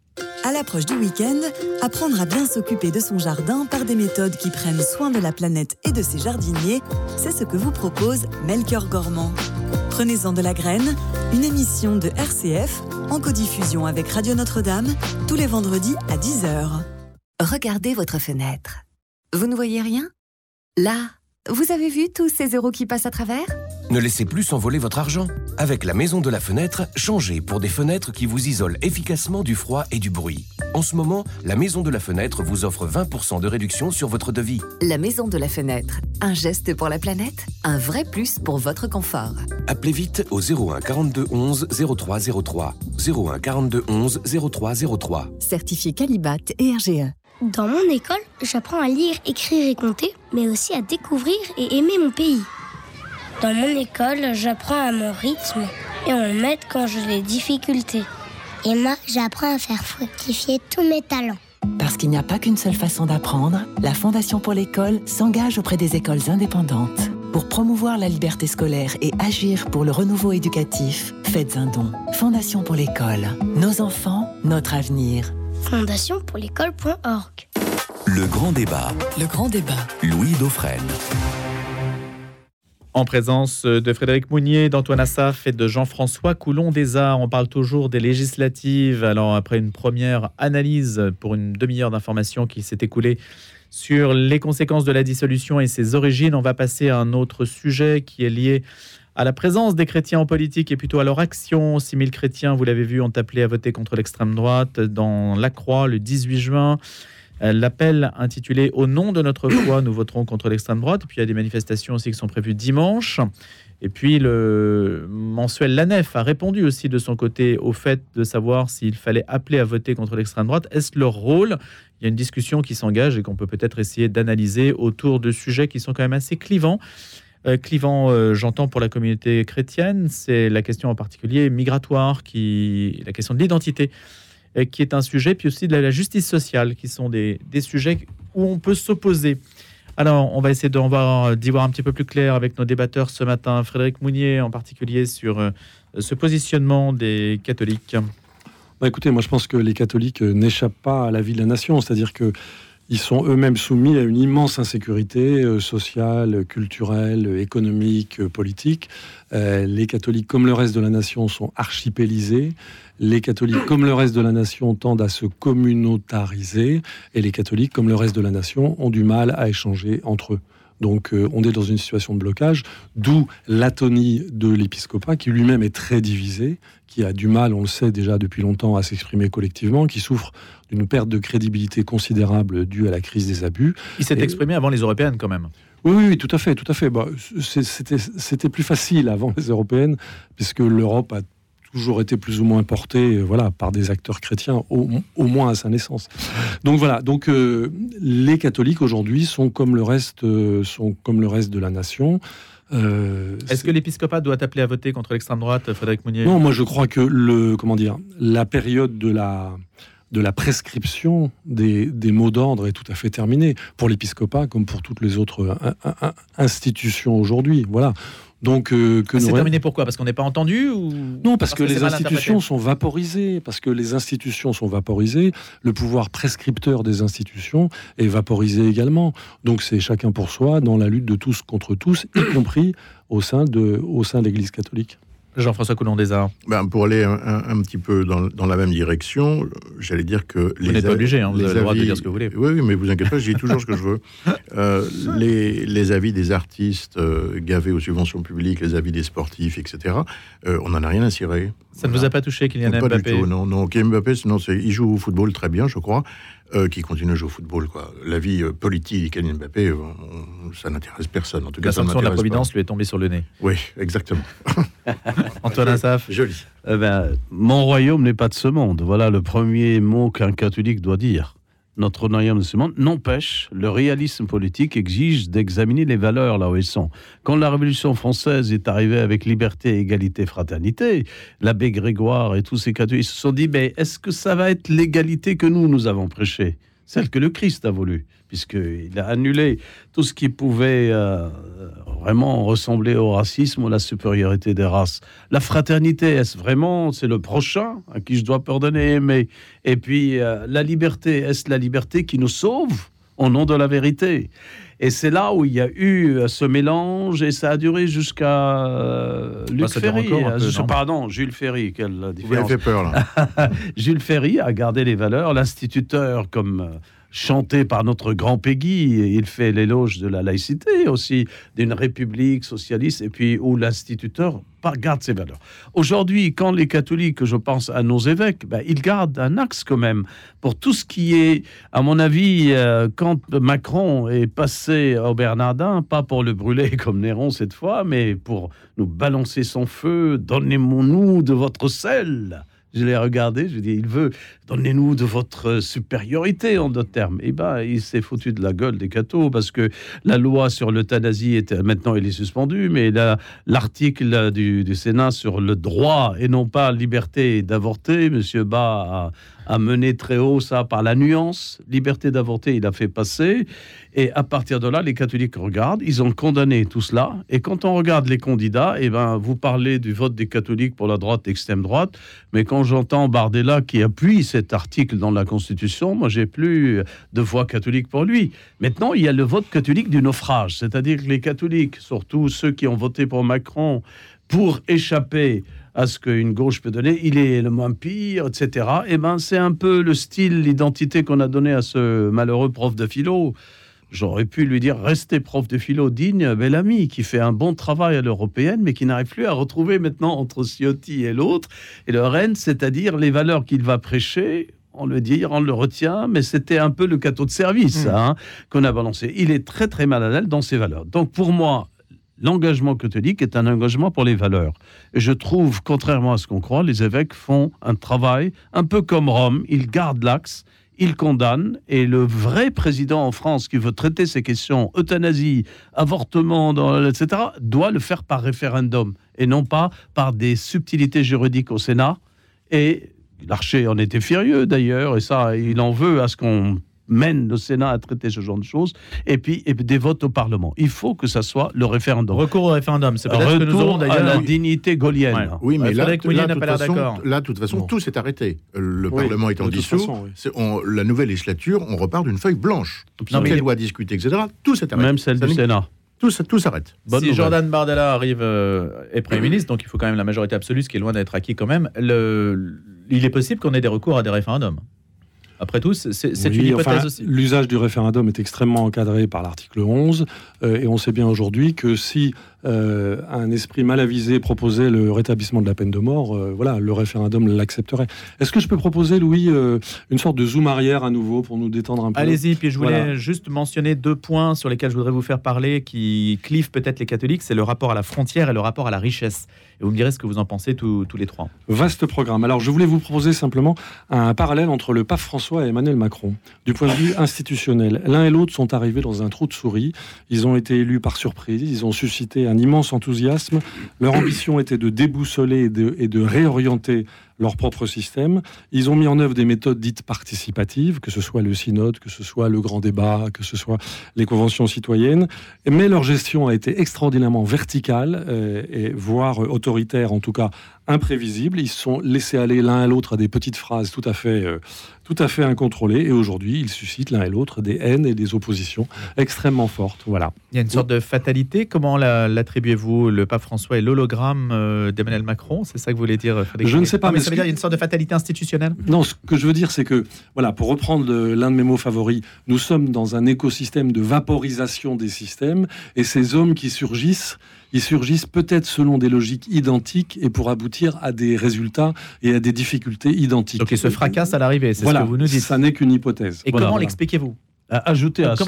À l'approche du week-end, apprendre à bien s'occuper de son jardin par des méthodes qui prennent soin de la planète et de ses jardiniers, c'est ce que vous propose Melchior Gormand. Prenez-en de la graine, une émission de RCF en codiffusion avec Radio Notre-Dame tous les vendredis à 10h. Regardez votre fenêtre. Vous ne voyez rien? Là, vous avez vu tous ces euros qui passent à travers? Ne laissez plus s'envoler votre argent. Avec la Maison de la Fenêtre, changez pour des fenêtres qui vous isolent efficacement du froid et du bruit. En ce moment, la Maison de la Fenêtre vous offre 20% de réduction sur votre devis. La Maison de la Fenêtre, un geste pour la planète, un vrai plus pour votre confort. Appelez vite au 01 42 11 03 03. 01 42 11 03 03. Certifié Qualibat et RGE. Dans mon école, j'apprends à lire, écrire et compter, mais aussi à découvrir et aimer mon pays. Dans mon école, j'apprends à mon rythme et on m'aide quand j'ai des difficultés. Et moi, j'apprends à faire fructifier tous mes talents. Parce qu'il n'y a pas qu'une seule façon d'apprendre, la Fondation pour l'école s'engage auprès des écoles indépendantes. Pour promouvoir la liberté scolaire et agir pour le renouveau éducatif, faites un don. Fondation pour l'école. Nos enfants, notre avenir. Fondationpourlécole.org. Le grand débat. Le grand débat. Louis Dauphren. En présence de Frédéric Mounier, d'Antoine Assaf et de Jean-François Coulon-Desarts. On parle toujours des législatives. Alors, après une première analyse pour une demi-heure d'informations qui s'est écoulée sur les conséquences de la dissolution et ses origines, on va passer à un autre sujet qui est lié à la présence des chrétiens en politique et plutôt à leur action. 6 000 chrétiens, vous l'avez vu, ont appelé à voter contre l'extrême droite dans La Croix le 18 juin. L'appel intitulé « Au nom de notre foi, nous voterons contre l'extrême droite ». Et puis il y a des manifestations aussi qui sont prévues dimanche. Et puis le mensuel La Nef a répondu aussi de son côté au fait de savoir s'il fallait appeler à voter contre l'extrême droite. Est-ce leur rôle ? Il y a une discussion qui s'engage et qu'on peut peut-être essayer d'analyser autour de sujets qui sont quand même assez clivants. J'entends pour la communauté chrétienne, c'est la question en particulier migratoire, la question de l'identité, qui est un sujet, puis aussi de la justice sociale, qui sont des sujets où on peut s'opposer. Alors, on va essayer d'y voir un petit peu plus clair avec nos débatteurs ce matin. Frédéric Mounier, en particulier, sur ce positionnement des catholiques. Écoutez, moi je pense que les catholiques n'échappent pas à la vie de la nation, c'est-à-dire qu'ils sont eux-mêmes soumis à une immense insécurité sociale, culturelle, économique, politique. Les catholiques, comme le reste de la nation, sont archipélisés. Les catholiques, comme le reste de la nation, tendent à se communautariser. Et les catholiques, comme le reste de la nation, ont du mal à échanger entre eux. Donc on est dans une situation de blocage, d'où l'atonie de l'épiscopat, qui lui-même est très divisé, qui a du mal, on le sait déjà depuis longtemps, à s'exprimer collectivement, qui souffre d'une perte de crédibilité considérable due à la crise des abus. Il s'est exprimé avant les européennes quand même. Oui, tout à fait. C'était plus facile avant les européennes, puisque l'Europe a toujours été plus ou moins portée par des acteurs chrétiens, au moins à sa naissance. Donc voilà, les catholiques aujourd'hui sont comme le reste de la nation. Est-ce que l'épiscopat doit appeler à voter contre l'extrême droite, Frédéric Mounier ? Non, moi je crois que la période de la prescription des mots d'ordre est tout à fait terminée, pour l'épiscopat comme pour toutes les autres institutions aujourd'hui. Voilà. Donc, c'est terminé pourquoi ? Parce qu'on n'est pas entendu ou... Non, parce que les institutions sont vaporisées. Le pouvoir prescripteur des institutions est vaporisé également. Donc c'est chacun pour soi dans la lutte de tous contre tous, y compris au sein de l'Église catholique. Jean-François Coulon-Desarts. Pour aller un petit peu dans la même direction, j'allais dire que... Vous n'êtes pas obligé, vous avez le droit de dire ce que vous voulez. Oui, mais vous inquiétez pas, je dis toujours ce que je veux. Les avis des artistes gavés aux subventions publiques, les avis des sportifs, etc., on n'en a rien à cirer. Ça ne vous a pas touché, Kylian Mbappé ? Pas du tout, non. Kylian Mbappé, il joue au football très bien, je crois, qui continue à jouer au football, quoi. La vie politique de Kylian Mbappé, ça n'intéresse personne. En tout cas, la sanction de la Providence lui est tombée sur le nez. Oui, exactement. Antoine Assaf. Joli. Mon royaume n'est pas de ce monde. Voilà le premier mot qu'un catholique doit dire. Notre royaume de ce monde n'empêche, le réalisme politique exige d'examiner les valeurs là où elles sont. Quand la Révolution française est arrivée avec liberté, égalité, fraternité, l'abbé Grégoire et tous ces catholiques se sont dit, mais est-ce que ça va être l'égalité que nous avons prêchée ? Celle que le Christ a voulu, puisqu'il a annulé tout ce qui pouvait vraiment ressembler au racisme ou à la supériorité des races. La fraternité, est-ce vraiment, c'est le prochain à qui je dois pardonner et aimer ? Et puis, la liberté, est-ce la liberté qui nous sauve au nom de la vérité ? Et c'est là où il y a eu ce mélange, et ça a duré jusqu'à Jules Ferry, quelle différence. Vous m'avez fait peur, là. Jules Ferry a gardé les valeurs, l'instituteur comme... chanté par notre grand Péguy, il fait l'éloge de la laïcité aussi, d'une république socialiste, et puis où l'instituteur garde ses valeurs. Aujourd'hui, quand les catholiques, je pense à nos évêques, ils gardent un axe quand même pour tout ce qui est, à mon avis, quand Macron est passé au Bernardin, pas pour le brûler comme Néron cette fois, mais pour nous balancer son feu, donnez-nous de votre sel. Je l'ai regardé, je dis, il veut, donnez-nous de votre supériorité en d'autres termes. Et il s'est foutu de la gueule des cathos parce que la loi sur l'euthanasie maintenant elle est suspendue, mais l'article du Sénat sur le droit et non pas liberté d'avorter, Monsieur Bas a mené très haut ça par la nuance. Liberté d'avorter, il a fait passer. Et à partir de là, les catholiques regardent, ils ont condamné tout cela. Et quand on regarde les candidats, vous parlez du vote des catholiques pour la droite, l'extrême droite, mais quand j'entends Bardella qui appuie cet article dans la Constitution, moi, j'ai plus de voix catholique pour lui. Maintenant, il y a le vote catholique du naufrage, c'est-à-dire que les catholiques, surtout ceux qui ont voté pour Macron, pour échapper à ce qu'une gauche peut donner, il est le moins pire, etc. Eh ben, c'est un peu le style, l'identité qu'on a donné à ce malheureux prof de philo. J'aurais pu lui dire, restez prof de philo digne, bel ami, qui fait un bon travail à l'européenne, mais qui n'arrive plus à retrouver maintenant entre Ciotti et l'autre, et le RN, c'est-à-dire les valeurs qu'il va prêcher. On le retient, mais c'était un peu le cadeau de service qu'on a balancé. Il est très très mal à l'aise dans ses valeurs. Donc pour moi, l'engagement catholique est un engagement pour les valeurs. Et je trouve, contrairement à ce qu'on croit, les évêques font un travail un peu comme Rome. Ils gardent l'axe, ils condamnent. Et le vrai président en France qui veut traiter ces questions, euthanasie, avortement, etc., doit le faire par référendum et non pas par des subtilités juridiques au Sénat. Et Larcher en était furieux d'ailleurs, et ça, il en veut à ce qu'on mène le Sénat à traiter ce genre de choses, et puis des votes au Parlement. Il faut que ça soit le référendum. Recours au référendum, c'est peut-être ce que nous aurons d'ailleurs. À la dignité gaulienne. Ouais. Oui, mais là, de toute façon, tout s'est arrêté. Le Parlement étant dissous, la nouvelle législature, on repart d'une feuille blanche. Quelle loi discuter, etc. Tout s'est arrêté. Même celle du Sénat. Tout s'arrête. Si Jordan Bardella arrive est Premier ministre, donc il faut quand même la majorité absolue, ce qui est loin d'être acquis quand même, il est possible qu'on ait des recours à des référendums. Après tout, c'est une hypothèse aussi. L'usage du référendum est extrêmement encadré par l'article 11, et on sait bien aujourd'hui que si un esprit mal avisé proposait le rétablissement de la peine de mort, le référendum l'accepterait. Est-ce que je peux proposer, Louis, une sorte de zoom arrière à nouveau pour nous détendre un peu ? Allez-y, puis je voulais juste mentionner 2 points sur lesquels je voudrais vous faire parler, qui clivent peut-être les catholiques, c'est le rapport à la frontière et le rapport à la richesse. Et vous me direz ce que vous en pensez tous les 3. Vaste programme. Alors, je voulais vous proposer simplement un parallèle entre le pape François et Emmanuel Macron. Du point de vue institutionnel, l'un et l'autre sont arrivés dans un trou de souris. Ils ont été élus par surprise. Ils ont suscité un immense enthousiasme. Leur ambition était de déboussoler et de réorienter leur propre système. Ils ont mis en œuvre des méthodes dites participatives, que ce soit le synode, que ce soit le grand débat, que ce soit les conventions citoyennes. Mais leur gestion a été extraordinairement verticale, voire autoritaire, en tout cas imprévisible. Ils se sont laissés aller l'un à l'autre à des petites phrases tout à fait incontrôlées. Et aujourd'hui, ils suscitent l'un et l'autre des haines et des oppositions extrêmement fortes. Voilà. Il y a une sorte de fatalité. Comment l'attribuez-vous ? Le pape François est l'hologramme d'Emmanuel Macron ? C'est ça que vous voulez dire, Frédéric ? Je ne sais pas. Mais ça veut dire qu'il y a une sorte de fatalité institutionnelle ? Non, ce que je veux dire, c'est que, pour reprendre l'un de mes mots favoris, nous sommes dans un écosystème de vaporisation des systèmes, et ces hommes qui surgissent, ils surgissent peut-être selon des logiques identiques et pour aboutir à des résultats et à des difficultés identiques. Donc ils se fracassent à l'arrivée, c'est ce que vous nous dites. Ça n'est qu'une hypothèse. Et comment l'expliquez-vous ? Ajouter à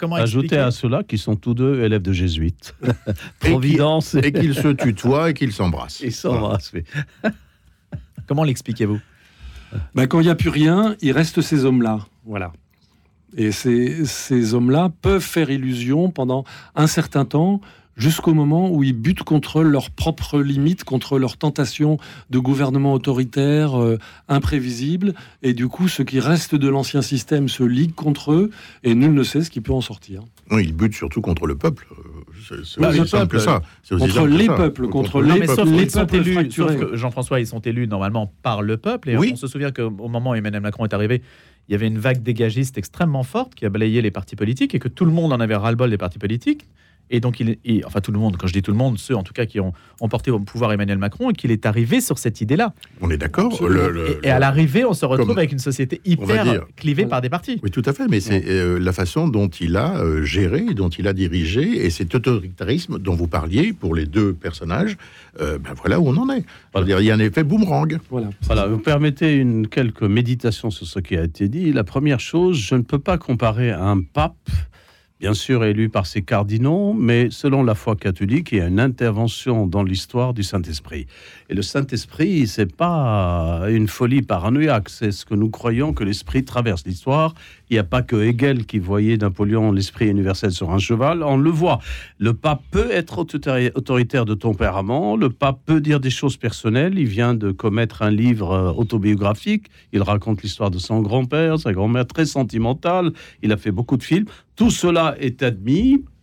cela qu'ils sont tous deux élèves de jésuites. Providence. Et qu'ils se tutoient et qu'ils s'embrassent. Ils s'embrassent, oui. Comment l'expliquez-vous ? Quand il n'y a plus rien, il reste ces hommes-là. Voilà. Et ces hommes-là peuvent faire illusion pendant un certain temps, jusqu'au moment où ils butent contre leurs propres limites, contre leurs tentations de gouvernement autoritaire imprévisible. Et du coup, ce qui reste de l'ancien système se ligue contre eux, et nul ne sait ce qui peut en sortir. Oui, ils butent surtout contre le peuple. C'est aussi simple que ça. Contre les peuples, contre les peuples fracturés. Sauf que Jean-François, ils sont élus normalement par le peuple. Et on se souvient qu'au moment où Emmanuel Macron est arrivé, il y avait une vague dégagiste extrêmement forte qui a balayé les partis politiques et que tout le monde en avait ras-le-bol des partis politiques. Et donc, enfin tout le monde, quand je dis tout le monde, ceux en tout cas qui ont porté au pouvoir Emmanuel Macron, et qu'il est arrivé sur cette idée-là. On est d'accord. Et à l'arrivée, on se retrouve avec une société hyper clivée par des partis. Oui, tout à fait, mais c'est la façon dont il a géré, dont il a dirigé, et cet autoritarisme dont vous parliez pour les 2 personnages, voilà où on en est. Il y a un effet boomerang. Voilà, vous permettez quelques méditations sur ce qui a été dit. La première chose, je ne peux pas comparer un pape, bien sûr élu par ses cardinaux, mais selon la foi catholique, il y a une intervention dans l'histoire du Saint-Esprit. Et le Saint-Esprit, c'est pas une folie paranoïaque, c'est ce que nous croyons que l'Esprit traverse l'histoire. Il n'y a pas que Hegel qui voyait Napoléon, l'esprit universel sur un cheval, on le voit. Le pape peut être autoritaire de tempérament, le pape peut dire des choses personnelles, il vient de commettre un livre autobiographique, il raconte l'histoire de son grand-père, sa grand-mère très sentimentale, il a fait beaucoup de films. Tout cela est admis,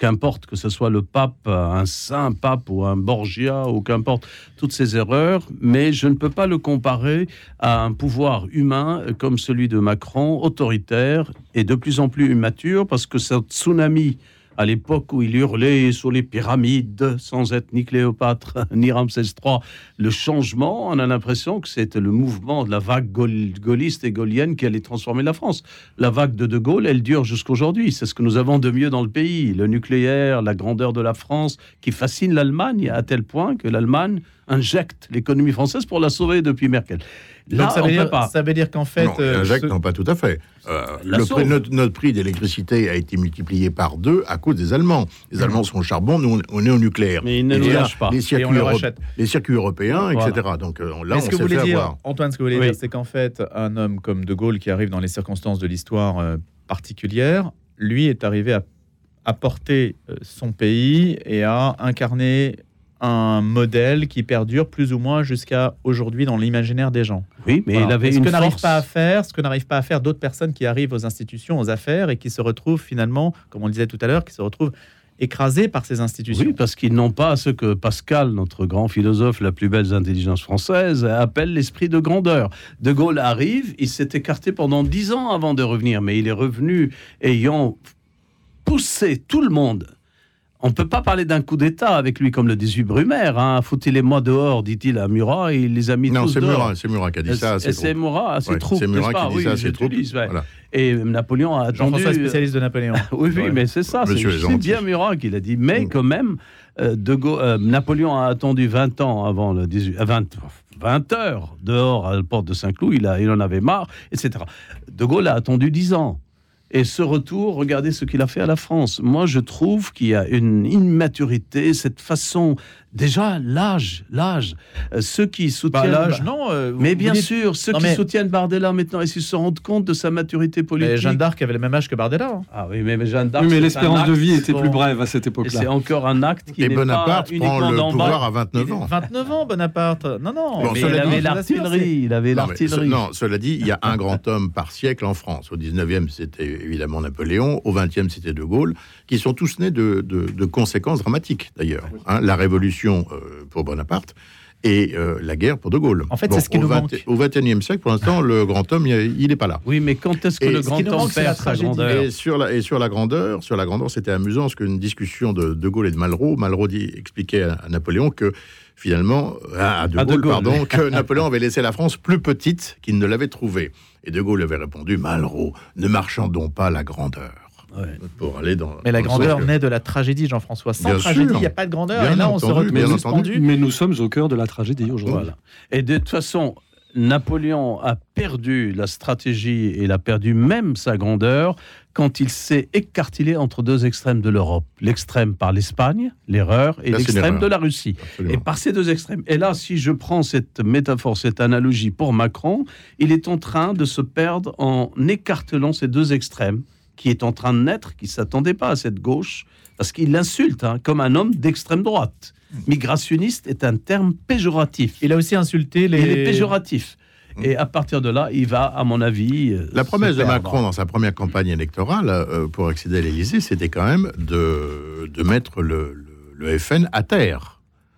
qu'importe que ce soit le pape, un saint pape ou un Borgia, ou qu'importe toutes ces erreurs, mais je ne peux pas le comparer à un pouvoir humain comme celui de Macron, autoritaire et de plus en plus immature, parce que ce tsunami, à l'époque où il hurlait sur les pyramides, sans être ni Cléopâtre, ni Ramsès III, le changement, on a l'impression que c'était le mouvement de la vague gaulliste et gaullienne qui allait transformer la France. La vague de Gaulle, elle dure jusqu'aujourd'hui. C'est ce que nous avons de mieux dans le pays. Le nucléaire, la grandeur de la France, qui fascine l'Allemagne, à tel point que l'Allemagne injecte l'économie française pour la sauver depuis Merkel. Là, donc ça veut dire qu'en fait... Non, pas tout à fait. Notre prix d'électricité a été multiplié par 2 à cause des Allemands. Les Allemands sont au charbon, nous on est au nucléaire. Mais ils ne nous lâchent pas. Les circuits européens, voilà. Etc. Donc là, ce que vous voulez dire, Antoine, ce que vous voulez dire, c'est qu'en fait, un homme comme De Gaulle, qui arrive dans les circonstances de l'histoire particulière, lui est arrivé à porter son pays et à incarner un modèle qui perdure plus ou moins jusqu'à aujourd'hui dans l'imaginaire des gens. Oui, mais il avait une force. Ce que n'arrivent pas à faire d'autres personnes qui arrivent aux institutions, aux affaires, et qui se retrouvent finalement, comme on le disait tout à l'heure, qui se retrouvent écrasés par ces institutions. Oui, parce qu'ils n'ont pas ce que Pascal, notre grand philosophe, la plus belle intelligence française, appelle l'esprit de grandeur. De Gaulle arrive, il s'est écarté pendant 10 ans avant de revenir, mais il est revenu ayant poussé tout le monde. On ne peut pas parler d'un coup d'État avec lui comme le 18 Brumaire. Foutez-les-moi dehors, dit-il à Murat, et il les a mis tous dehors. Non, c'est Murat qui a dit ça. C'est Murat, c'est trop. C'est Murat qui dit ça, c'est trop. Voilà. Et Napoléon a attendu... Jean-François, spécialiste de Napoléon. oui, mais c'est ça. C'est bien Murat qui l'a dit. Mais quand même, Napoléon a attendu 20 ans avant le 18... 20 heures dehors à la porte de Saint-Cloud, il en avait marre, etc. De Gaulle a attendu 10 ans. Et ce retour, regardez ce qu'il a fait à la France. Moi, je trouve qu'il y a une immaturité, cette façon... Déjà, l'âge. Ceux qui soutiennent... l'âge, non. Mais bien sûr, ceux qui soutiennent Bardella maintenant, est-ce qu'ils se rendent compte de sa maturité politique? Jeanne d'Arc avait le même âge que Bardella. Ah oui, mais Jeanne d'Arc... Oui, mais l'espérance de vie était plus brève à cette époque-là. Et c'est encore un acte qui n'est Bonaparte pas uniquement prend le d'en pouvoir bas. à 29 ans. 29 ans, Bonaparte. Non. Bon, mais il avait l'artillerie. Non, cela dit, il y a un grand homme par siècle en France. Au 19e, c'était évidemment Napoléon. Au 20e, c'était De Gaulle, qui sont tous nés de conséquences dramatiques, d'ailleurs. La Révolution pour Bonaparte et la guerre pour De Gaulle. En fait, c'est ce qui nous manque. Au XXIe siècle, pour l'instant, le grand homme, il n'est pas là. Oui, mais quand est-ce que le grand homme perd sa grandeur? Et sur la grandeur, c'était amusant, parce qu'une discussion de Gaulle et de Malraux, expliquait à Napoléon que finalement, à De Gaulle, que Napoléon avait laissé la France plus petite qu'il ne l'avait trouvée. Et De Gaulle avait répondu: Malraux, ne marchandons pas la grandeur. Pour aller mais la grandeur naît de la tragédie, Jean-François. Sans tragédie, il n'y a pas de grandeur. Bien et là, entendu, on se retrouve suspendu. Mais nous sommes au cœur de la tragédie aujourd'hui. Voilà. Et de toute façon, Napoléon a perdu la stratégie et il a perdu même sa grandeur quand il s'est écartilé entre 2 extrêmes de l'Europe. L'extrême par l'Espagne, l'erreur, et l'extrême de la Russie. Absolument. Et par ces 2 extrêmes. Et là, si je prends cette métaphore, cette analogie pour Macron, il est en train de se perdre en écartelant ces 2 extrêmes, qui est en train de naître, qui ne s'attendait pas à cette gauche, parce qu'il l'insulte comme un homme d'extrême droite. Migrationniste est un terme péjoratif. Il a aussi insulté les... Il est péjoratif. Et à partir de là, il va, à mon avis... La promesse de Macron dans sa première campagne électorale pour accéder à l'Élysée, c'était quand même de mettre le FN à terre.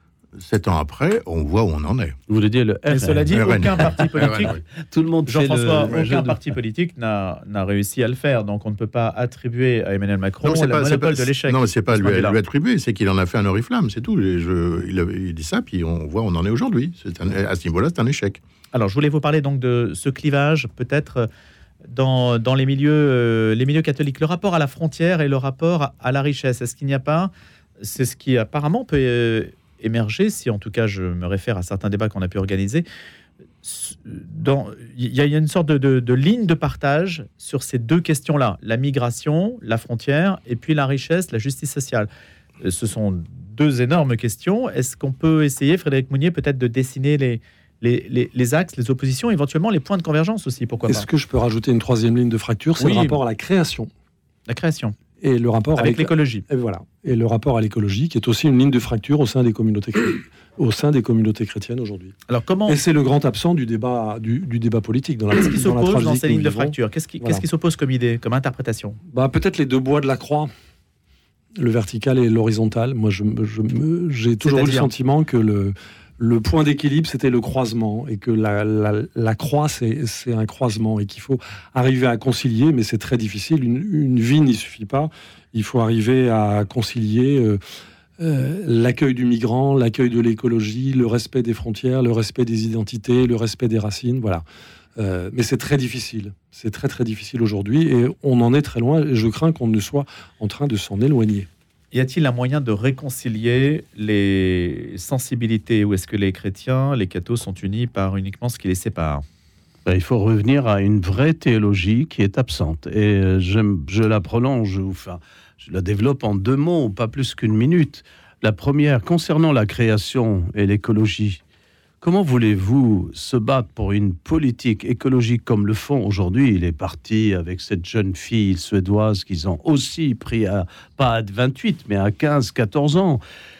7 ans après, on voit où on en est. Vous voulez dire le RN. Mais cela dit, aucun parti politique, tout le monde Jean-François, aucun parti politique n'a réussi à le faire. Donc on ne peut pas attribuer à Emmanuel Macron le monopole de l'échec. Non, mais c'est pas lui attribuer, c'est qu'il en a fait un oriflamme, c'est tout. Il dit ça, puis on voit où on en est aujourd'hui. À ce niveau-là, c'est un échec. Alors, je voulais vous parler donc de ce clivage, peut-être dans les milieux catholiques, le rapport à la frontière et le rapport à la richesse. Est-ce qu'il n'y a pas, c'est ce qui apparemment peut émerger, si en tout cas je me réfère à certains débats qu'on a pu organiser, il y a une sorte de ligne de partage sur ces 2 questions-là, la migration, la frontière, et puis la richesse, la justice sociale. Ce sont 2 énormes questions. Est-ce qu'on peut essayer, Frédéric Mounier, peut-être de dessiner les axes, les oppositions, éventuellement les points de convergence aussi, pourquoi pas? Est-ce que je peux rajouter une 3e ligne de fracture? C'est le rapport à la création. La création. Et le rapport avec l'écologie. Et voilà. Et le rapport à l'écologie, qui est aussi une ligne de fracture au sein des communautés chrétiennes aujourd'hui. Alors comment... Et c'est le grand absent du débat politique dans la Qu'est-ce qui s'oppose dans ces lignes de fracture? Qu'est-ce qui s'oppose comme idée, comme interprétation? Peut-être les 2 bois de la croix. le vertical et l'horizontal. Moi, j'ai toujours eu le sentiment que le point d'équilibre, c'était le croisement, et que la croix, c'est un croisement, et qu'il faut arriver à concilier, mais c'est très difficile. Une vie n'y suffit pas. Il faut arriver à concilier l'accueil du migrant, l'accueil de l'écologie, le respect des frontières, le respect des identités, le respect des racines, voilà. Mais c'est très difficile. C'est très, très difficile aujourd'hui, et on en est très loin, et je crains qu'on ne soit en train de s'en éloigner. Y a-t-il un moyen de réconcilier les sensibilités, ou est-ce que les chrétiens, les cathos sont unis par uniquement ce qui les sépare ? Il faut revenir à une vraie théologie qui est absente. Et je la prolonge, enfin, je la développe en 2 mots, pas plus qu'1 minute. La première, concernant la création et l'écologie. Comment voulez-vous se battre pour une politique écologique comme le font aujourd'hui ? Il est parti avec cette jeune fille suédoise qu'ils ont aussi pris pas à 28, mais à 15, 14 ans.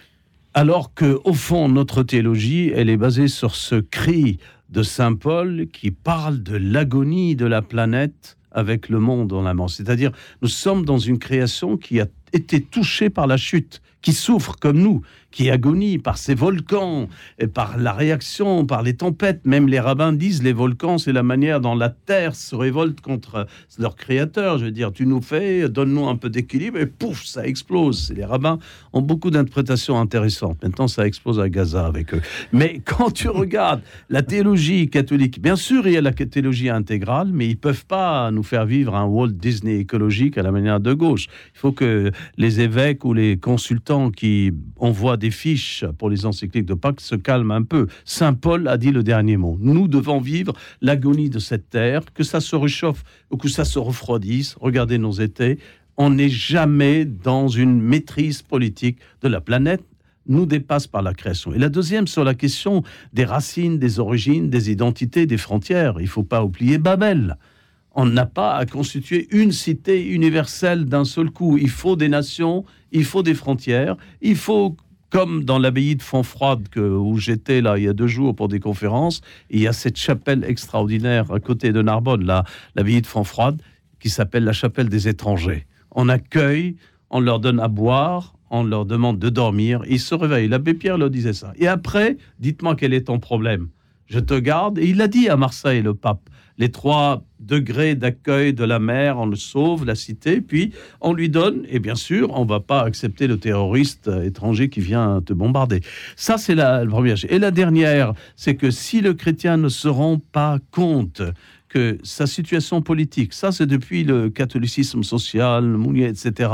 Alors qu'au fond, notre théologie, elle est basée sur ce cri de Saint Paul qui parle de l'agonie de la planète avec le monde en la main. C'est-à-dire, nous sommes dans une création qui a été touchée par la chute, qui souffre comme nous, qui agonie par ces volcans, et par la réaction, par les tempêtes. Même les rabbins disent, les volcans, c'est la manière dont la terre se révolte contre leur créateur. Je veux dire, tu nous fais, donne-nous un peu d'équilibre, et pouf, ça explose. Les rabbins ont beaucoup d'interprétations intéressantes. Maintenant, ça explose à Gaza avec eux. Mais quand tu regardes la théologie catholique, bien sûr, il y a la théologie intégrale, mais ils ne peuvent pas nous faire vivre un Walt Disney écologique à la manière de gauche. Il faut que les évêques ou les consultants qui envoient des fiches pour les encycliques de Pâques se calment un peu. Saint Paul a dit le dernier mot. Nous devons vivre l'agonie de cette terre, que ça se réchauffe ou que ça se refroidisse. Regardez nos étés. On n'est jamais dans une maîtrise politique de la planète. Nous dépasse par la création. Et la deuxième, sur la question des racines, des origines, des identités, des frontières. Il ne faut pas oublier Babel. On n'a pas à constituer une cité universelle d'un seul coup. Il faut des nations, il faut des frontières, il faut, comme dans l'abbaye de Fontfroide où j'étais là il y a 2 jours pour des conférences, il y a cette chapelle extraordinaire à côté de Narbonne, l'abbaye de Fontfroide, qui s'appelle la chapelle des étrangers. On accueille, on leur donne à boire, on leur demande de dormir, ils se réveillent. L'abbé Pierre leur disait ça. Et après, dites-moi quel est ton problème. Je te garde. Et il l'a dit à Marseille, le pape. Les 3 degrés d'accueil de la mer, on le sauve, la cité, puis on lui donne, et bien sûr, on ne va pas accepter le terroriste étranger qui vient te bombarder. Ça, c'est la première chose. Et la dernière, c'est que si le chrétien ne se rend pas compte que sa situation politique, ça c'est depuis le catholicisme social, Mounier, etc.,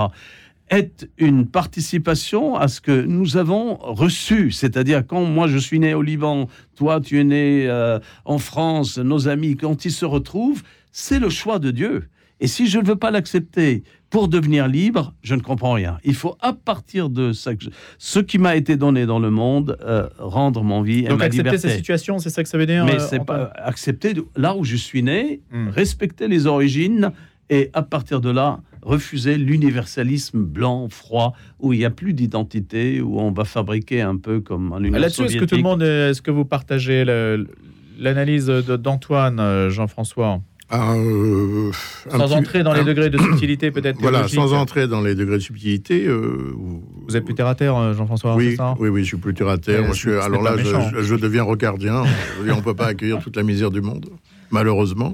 est une participation à ce que nous avons reçu. C'est-à-dire, quand moi je suis né au Liban, toi tu es né en France, nos amis, quand ils se retrouvent, c'est le choix de Dieu. Et si je ne veux pas l'accepter pour devenir libre, je ne comprends rien. Il faut, à partir de ça, ce qui m'a été donné dans le monde, rendre mon vie et ma liberté. Donc accepter ces situations, c'est ça que ça veut dire? Mais c'est pas accepter là où je suis né, respecter les origines, et à partir de là, refuser l'universalisme blanc, froid, où il n'y a plus d'identité, où on va fabriquer un peu comme en Union Là-dessus, soviétique. est-ce que vous partagez l'analyse d'Antoine, Jean-François? Sans entrer dans les degrés de subtilité, peut-être. Voilà, sans entrer dans les degrés de subtilité. Vous êtes plus terre à terre, Jean-François? Oui, c'est ça? oui, je suis plus terre à terre. Moi, je deviens rocardien. On ne peut pas accueillir toute la misère du monde, malheureusement.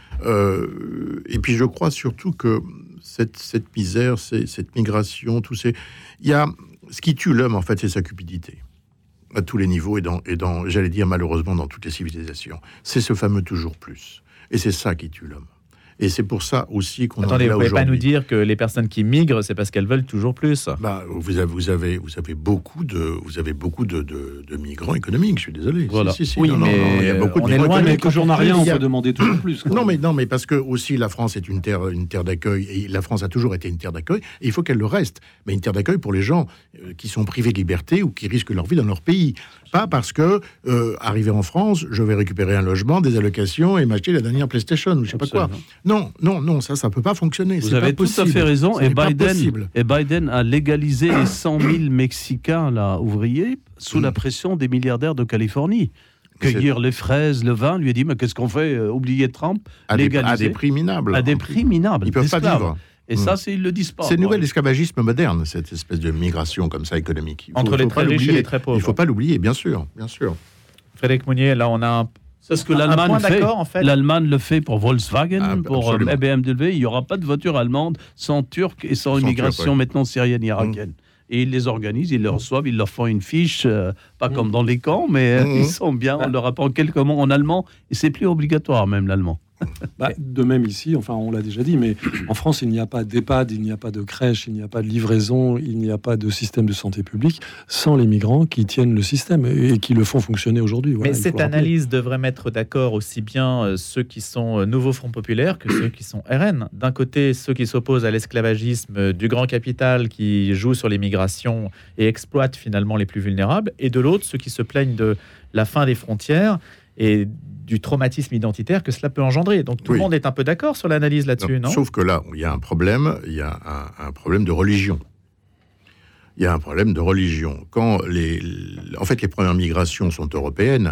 Et puis, je crois surtout que cette misère, cette migration, il y a ce qui tue l'homme, en fait, c'est sa cupidité. À tous les niveaux et dans, j'allais dire malheureusement, dans toutes les civilisations. C'est ce fameux toujours plus. Et c'est ça qui tue l'homme. Et c'est pour ça aussi qu'on en est là aujourd'hui. Attendez, vous ne pouvez pas nous dire que les personnes qui migrent, c'est parce qu'elles veulent toujours plus. Vous avez beaucoup de migrants économiques, je suis désolé. Voilà. Oui, mais il y a beaucoup de migrants économiques. Quand on n'a rien, on peut demander toujours plus. Non, mais parce que aussi la France est une terre d'accueil, et la France a toujours été une terre d'accueil, et il faut qu'elle le reste. Mais une terre d'accueil pour les gens qui sont privés de liberté ou qui risquent leur vie dans leur pays. Pas parce que, arrivé en France, je vais récupérer un logement, des allocations et m'acheter la dernière PlayStation ou je sais pas quoi. Non, ça peut pas fonctionner. Vous avez tout à fait raison. Et Biden a légalisé les 100 000 Mexicains là, ouvriers sous la pression des milliardaires de Californie. Cueillir les fraises, le vin, lui a dit, mais qu'est-ce qu'on fait? Oublier Trump, légaliser. À des prix minables. À des prix minables. Ils peuvent pas vivre. Et ça, ils ne le disent pas. C'est le nouvel esclavagisme moderne, cette espèce de migration comme ça économique. Entre les très riches et les très pauvres. Il ne faut pas l'oublier, bien sûr. Frédéric Mounier, là, on a c'est ce que l'Allemagne fait. En fait. L'Allemagne le fait pour Volkswagen, pour BMW. Il n'y aura pas de voiture allemande sans Turcs et sans immigration maintenant syrienne, irakienne. Et ils les organisent, ils les reçoivent, ils leur font une fiche, pas comme dans les camps, mais ils sont bien, on leur apprend quelques mots en allemand, et c'est plus obligatoire même l'allemand. De même ici, enfin on l'a déjà dit, mais en France il n'y a pas d'EHPAD, il n'y a pas de crèche, il n'y a pas de livraison, il n'y a pas de système de santé publique sans les migrants qui tiennent le système et qui le font fonctionner aujourd'hui. Mais cette analyse devrait mettre d'accord aussi bien ceux qui sont Nouveau Front Populaire que ceux qui sont RN. D'un côté, ceux qui s'opposent à l'esclavagisme du grand capital qui joue sur les migrations et exploite finalement les plus vulnérables, et de l'autre, ceux qui se plaignent de la fin des frontières et du traumatisme identitaire que cela peut engendrer. Donc tout le monde est un peu d'accord sur l'analyse là-dessus, non ? Sauf que là, il y a un problème, il y a un problème de religion. Il y a un problème de religion. Quand les premières migrations sont européennes,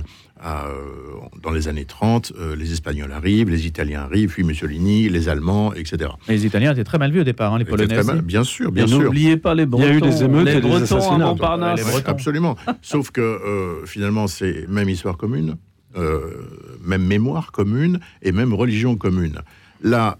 dans les années 30, les Espagnols arrivent, les Italiens arrivent, puis Mussolini, les Allemands, etc. Les Italiens étaient très mal vus au départ, les Polonais aussi. Bien sûr. N'oubliez pas les Bretons. Il y a eu des émeutes et des Bretons assassinats. à Montparnasse. Absolument. Sauf que finalement, c'est même histoire commune, même mémoire commune et même religion commune. Là,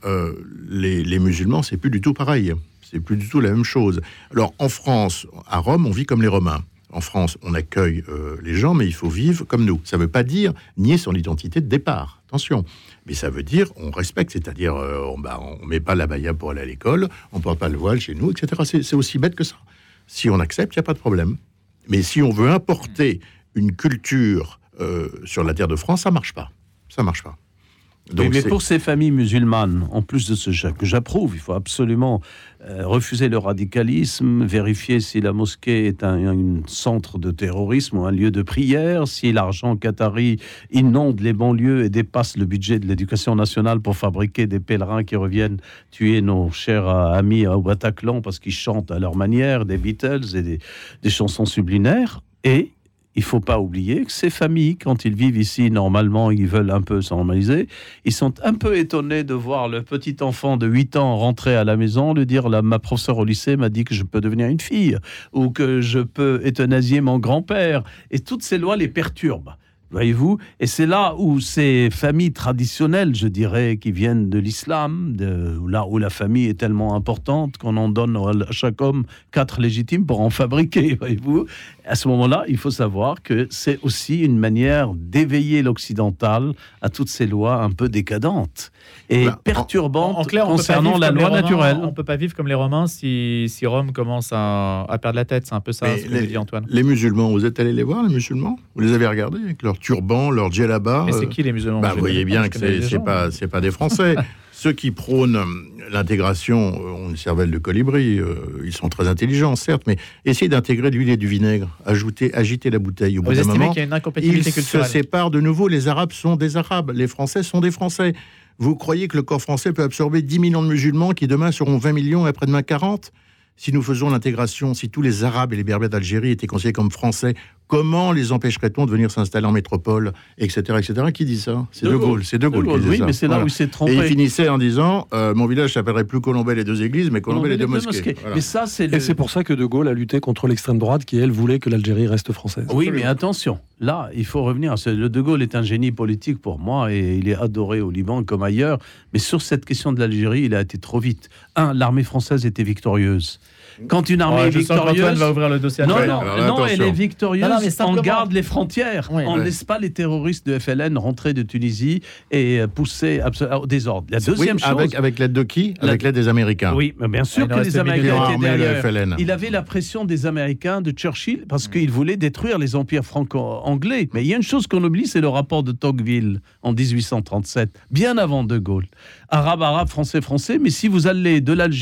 les musulmans, c'est plus du tout pareil. C'est plus du tout la même chose. Alors, en France, à Rome, on vit comme les Romains. En France, on accueille les gens, mais il faut vivre comme nous. Ça ne veut pas dire nier son identité de départ. Attention. Mais ça veut dire on respecte, c'est-à-dire on ne met pas l'abaya pour aller à l'école, on ne porte pas le voile chez nous, etc. C'est aussi bête que ça. Si on accepte, il n'y a pas de problème. Mais si on veut importer une culture sur la terre de France, ça ne marche pas. Ça ne marche pas. Donc mais pour ces familles musulmanes, en plus de ce que j'approuve, il faut absolument refuser le radicalisme, vérifier si la mosquée est un centre de terrorisme ou un lieu de prière, si l'argent qatari inonde les banlieues et dépasse le budget de l'éducation nationale pour fabriquer des pèlerins qui reviennent tuer nos chers amis au Bataclan parce qu'ils chantent à leur manière des Beatles et des chansons sublinaires. Et il ne faut pas oublier que ces familles, quand ils vivent ici, normalement, ils veulent un peu se normaliser. Ils sont un peu étonnés de voir le petit enfant de 8 ans rentrer à la maison, lui dire ma professeure au lycée m'a dit que je peux devenir une fille, ou que je peux euthanasier mon grand-père. Et toutes ces lois les perturbent. Voyez-vous, et c'est là où ces familles traditionnelles, je dirais, qui viennent de l'islam, là où la famille est tellement importante qu'on en donne à chaque homme 4 légitimes pour en fabriquer, voyez-vous. À ce moment-là, il faut savoir que c'est aussi une manière d'éveiller l'occidental à toutes ces lois un peu décadentes et perturbantes en clair, concernant la loi naturelle. On ne peut pas vivre comme les Romains si Rome commence à perdre la tête. C'est un peu ça ce que dit Antoine. Les musulmans, vous êtes allés les voir, les musulmans ? Vous les avez regardés avec leur turban, leur djellaba ? Mais c'est qui les musulmans ? Vous voyez bien que c'est pas des Français. Ceux qui prônent l'intégration ont une cervelle de colibri. Ils sont très intelligents, certes, mais essayez d'intégrer de l'huile et du vinaigre. Agiter la bouteille. Au bout d'un moment, qu'il y a une incompatibilité culturelle. Ils se séparent de nouveau. Les Arabes sont des Arabes. Les Français sont des Français. Vous croyez que le corps français peut absorber 10 millions de musulmans qui demain seront 20 millions et après-demain 40 ? Si nous faisons l'intégration, si tous les Arabes et les Berbères d'Algérie étaient considérés comme Français, comment les empêcherait-on de venir s'installer en métropole, etc., etc. Qui dit ça ? C'est De Gaulle. C'est De Gaulle qui dit oui, ça. Mais c'est là où il s'est trompé. Et il finissait en disant mon village s'appellerait plus Colombey les 2 églises, mais Colombey les 2 mosquées. Voilà. Mais ça, Et c'est pour ça que De Gaulle a lutté contre l'extrême droite qui, elle, voulait que l'Algérie reste française. Oui, mais attention, là, il faut revenir. Le De Gaulle est un génie politique pour moi et il est adoré au Liban comme ailleurs. Mais sur cette question de l'Algérie, il a été trop vite. L'armée française était victorieuse. Quand une armée est victorieuse, va ouvrir le dossier. Non, elle est victorieuse. On garde les frontières. On ne laisse pas les terroristes de FLN rentrer de Tunisie et pousser au désordre. La deuxième chose, avec l'aide de qui ? Avec l'aide des Américains. Oui, mais bien sûr que les Américains étaient derrière. Il avait la pression des Américains de Churchill parce qu'il voulait détruire les empires franco-anglais. Mais il y a une chose qu'on oublie, c'est le rapport de Tocqueville en 1837, bien avant De Gaulle. Arabe, français, mais si vous allez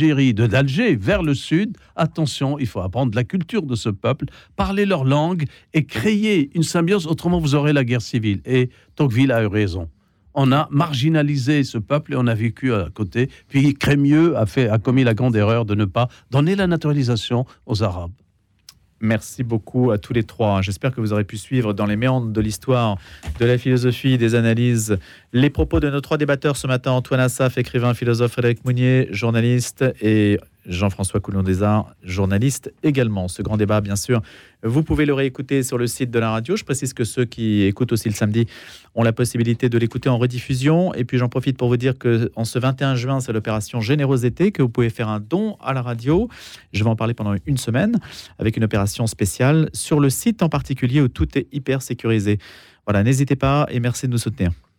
d'Alger vers le sud, attention, il faut apprendre la culture de ce peuple, parler leur langue et créer une symbiose, autrement vous aurez la guerre civile. Et Tocqueville a eu raison. On a marginalisé ce peuple et on a vécu à côté. Puis Crémieux a commis la grande erreur de ne pas donner la naturalisation aux Arabes. Merci beaucoup à tous les trois. J'espère que vous aurez pu suivre dans les méandres de l'histoire, de la philosophie, des analyses, les propos de nos trois débatteurs ce matin. Antoine Assaf, écrivain, philosophe, Frédéric Mounier, journaliste, et Jean-François Coulon-Desarts, journaliste également. Ce grand débat, bien sûr, vous pouvez le réécouter sur le site de la radio. Je précise que ceux qui écoutent aussi le samedi ont la possibilité de l'écouter en rediffusion. Et puis j'en profite pour vous dire qu'en ce 21 juin, c'est l'opération Générosité, que vous pouvez faire un don à la radio. Je vais en parler pendant une semaine avec une opération spéciale sur le site en particulier où tout est hyper sécurisé. Voilà, n'hésitez pas et merci de nous soutenir.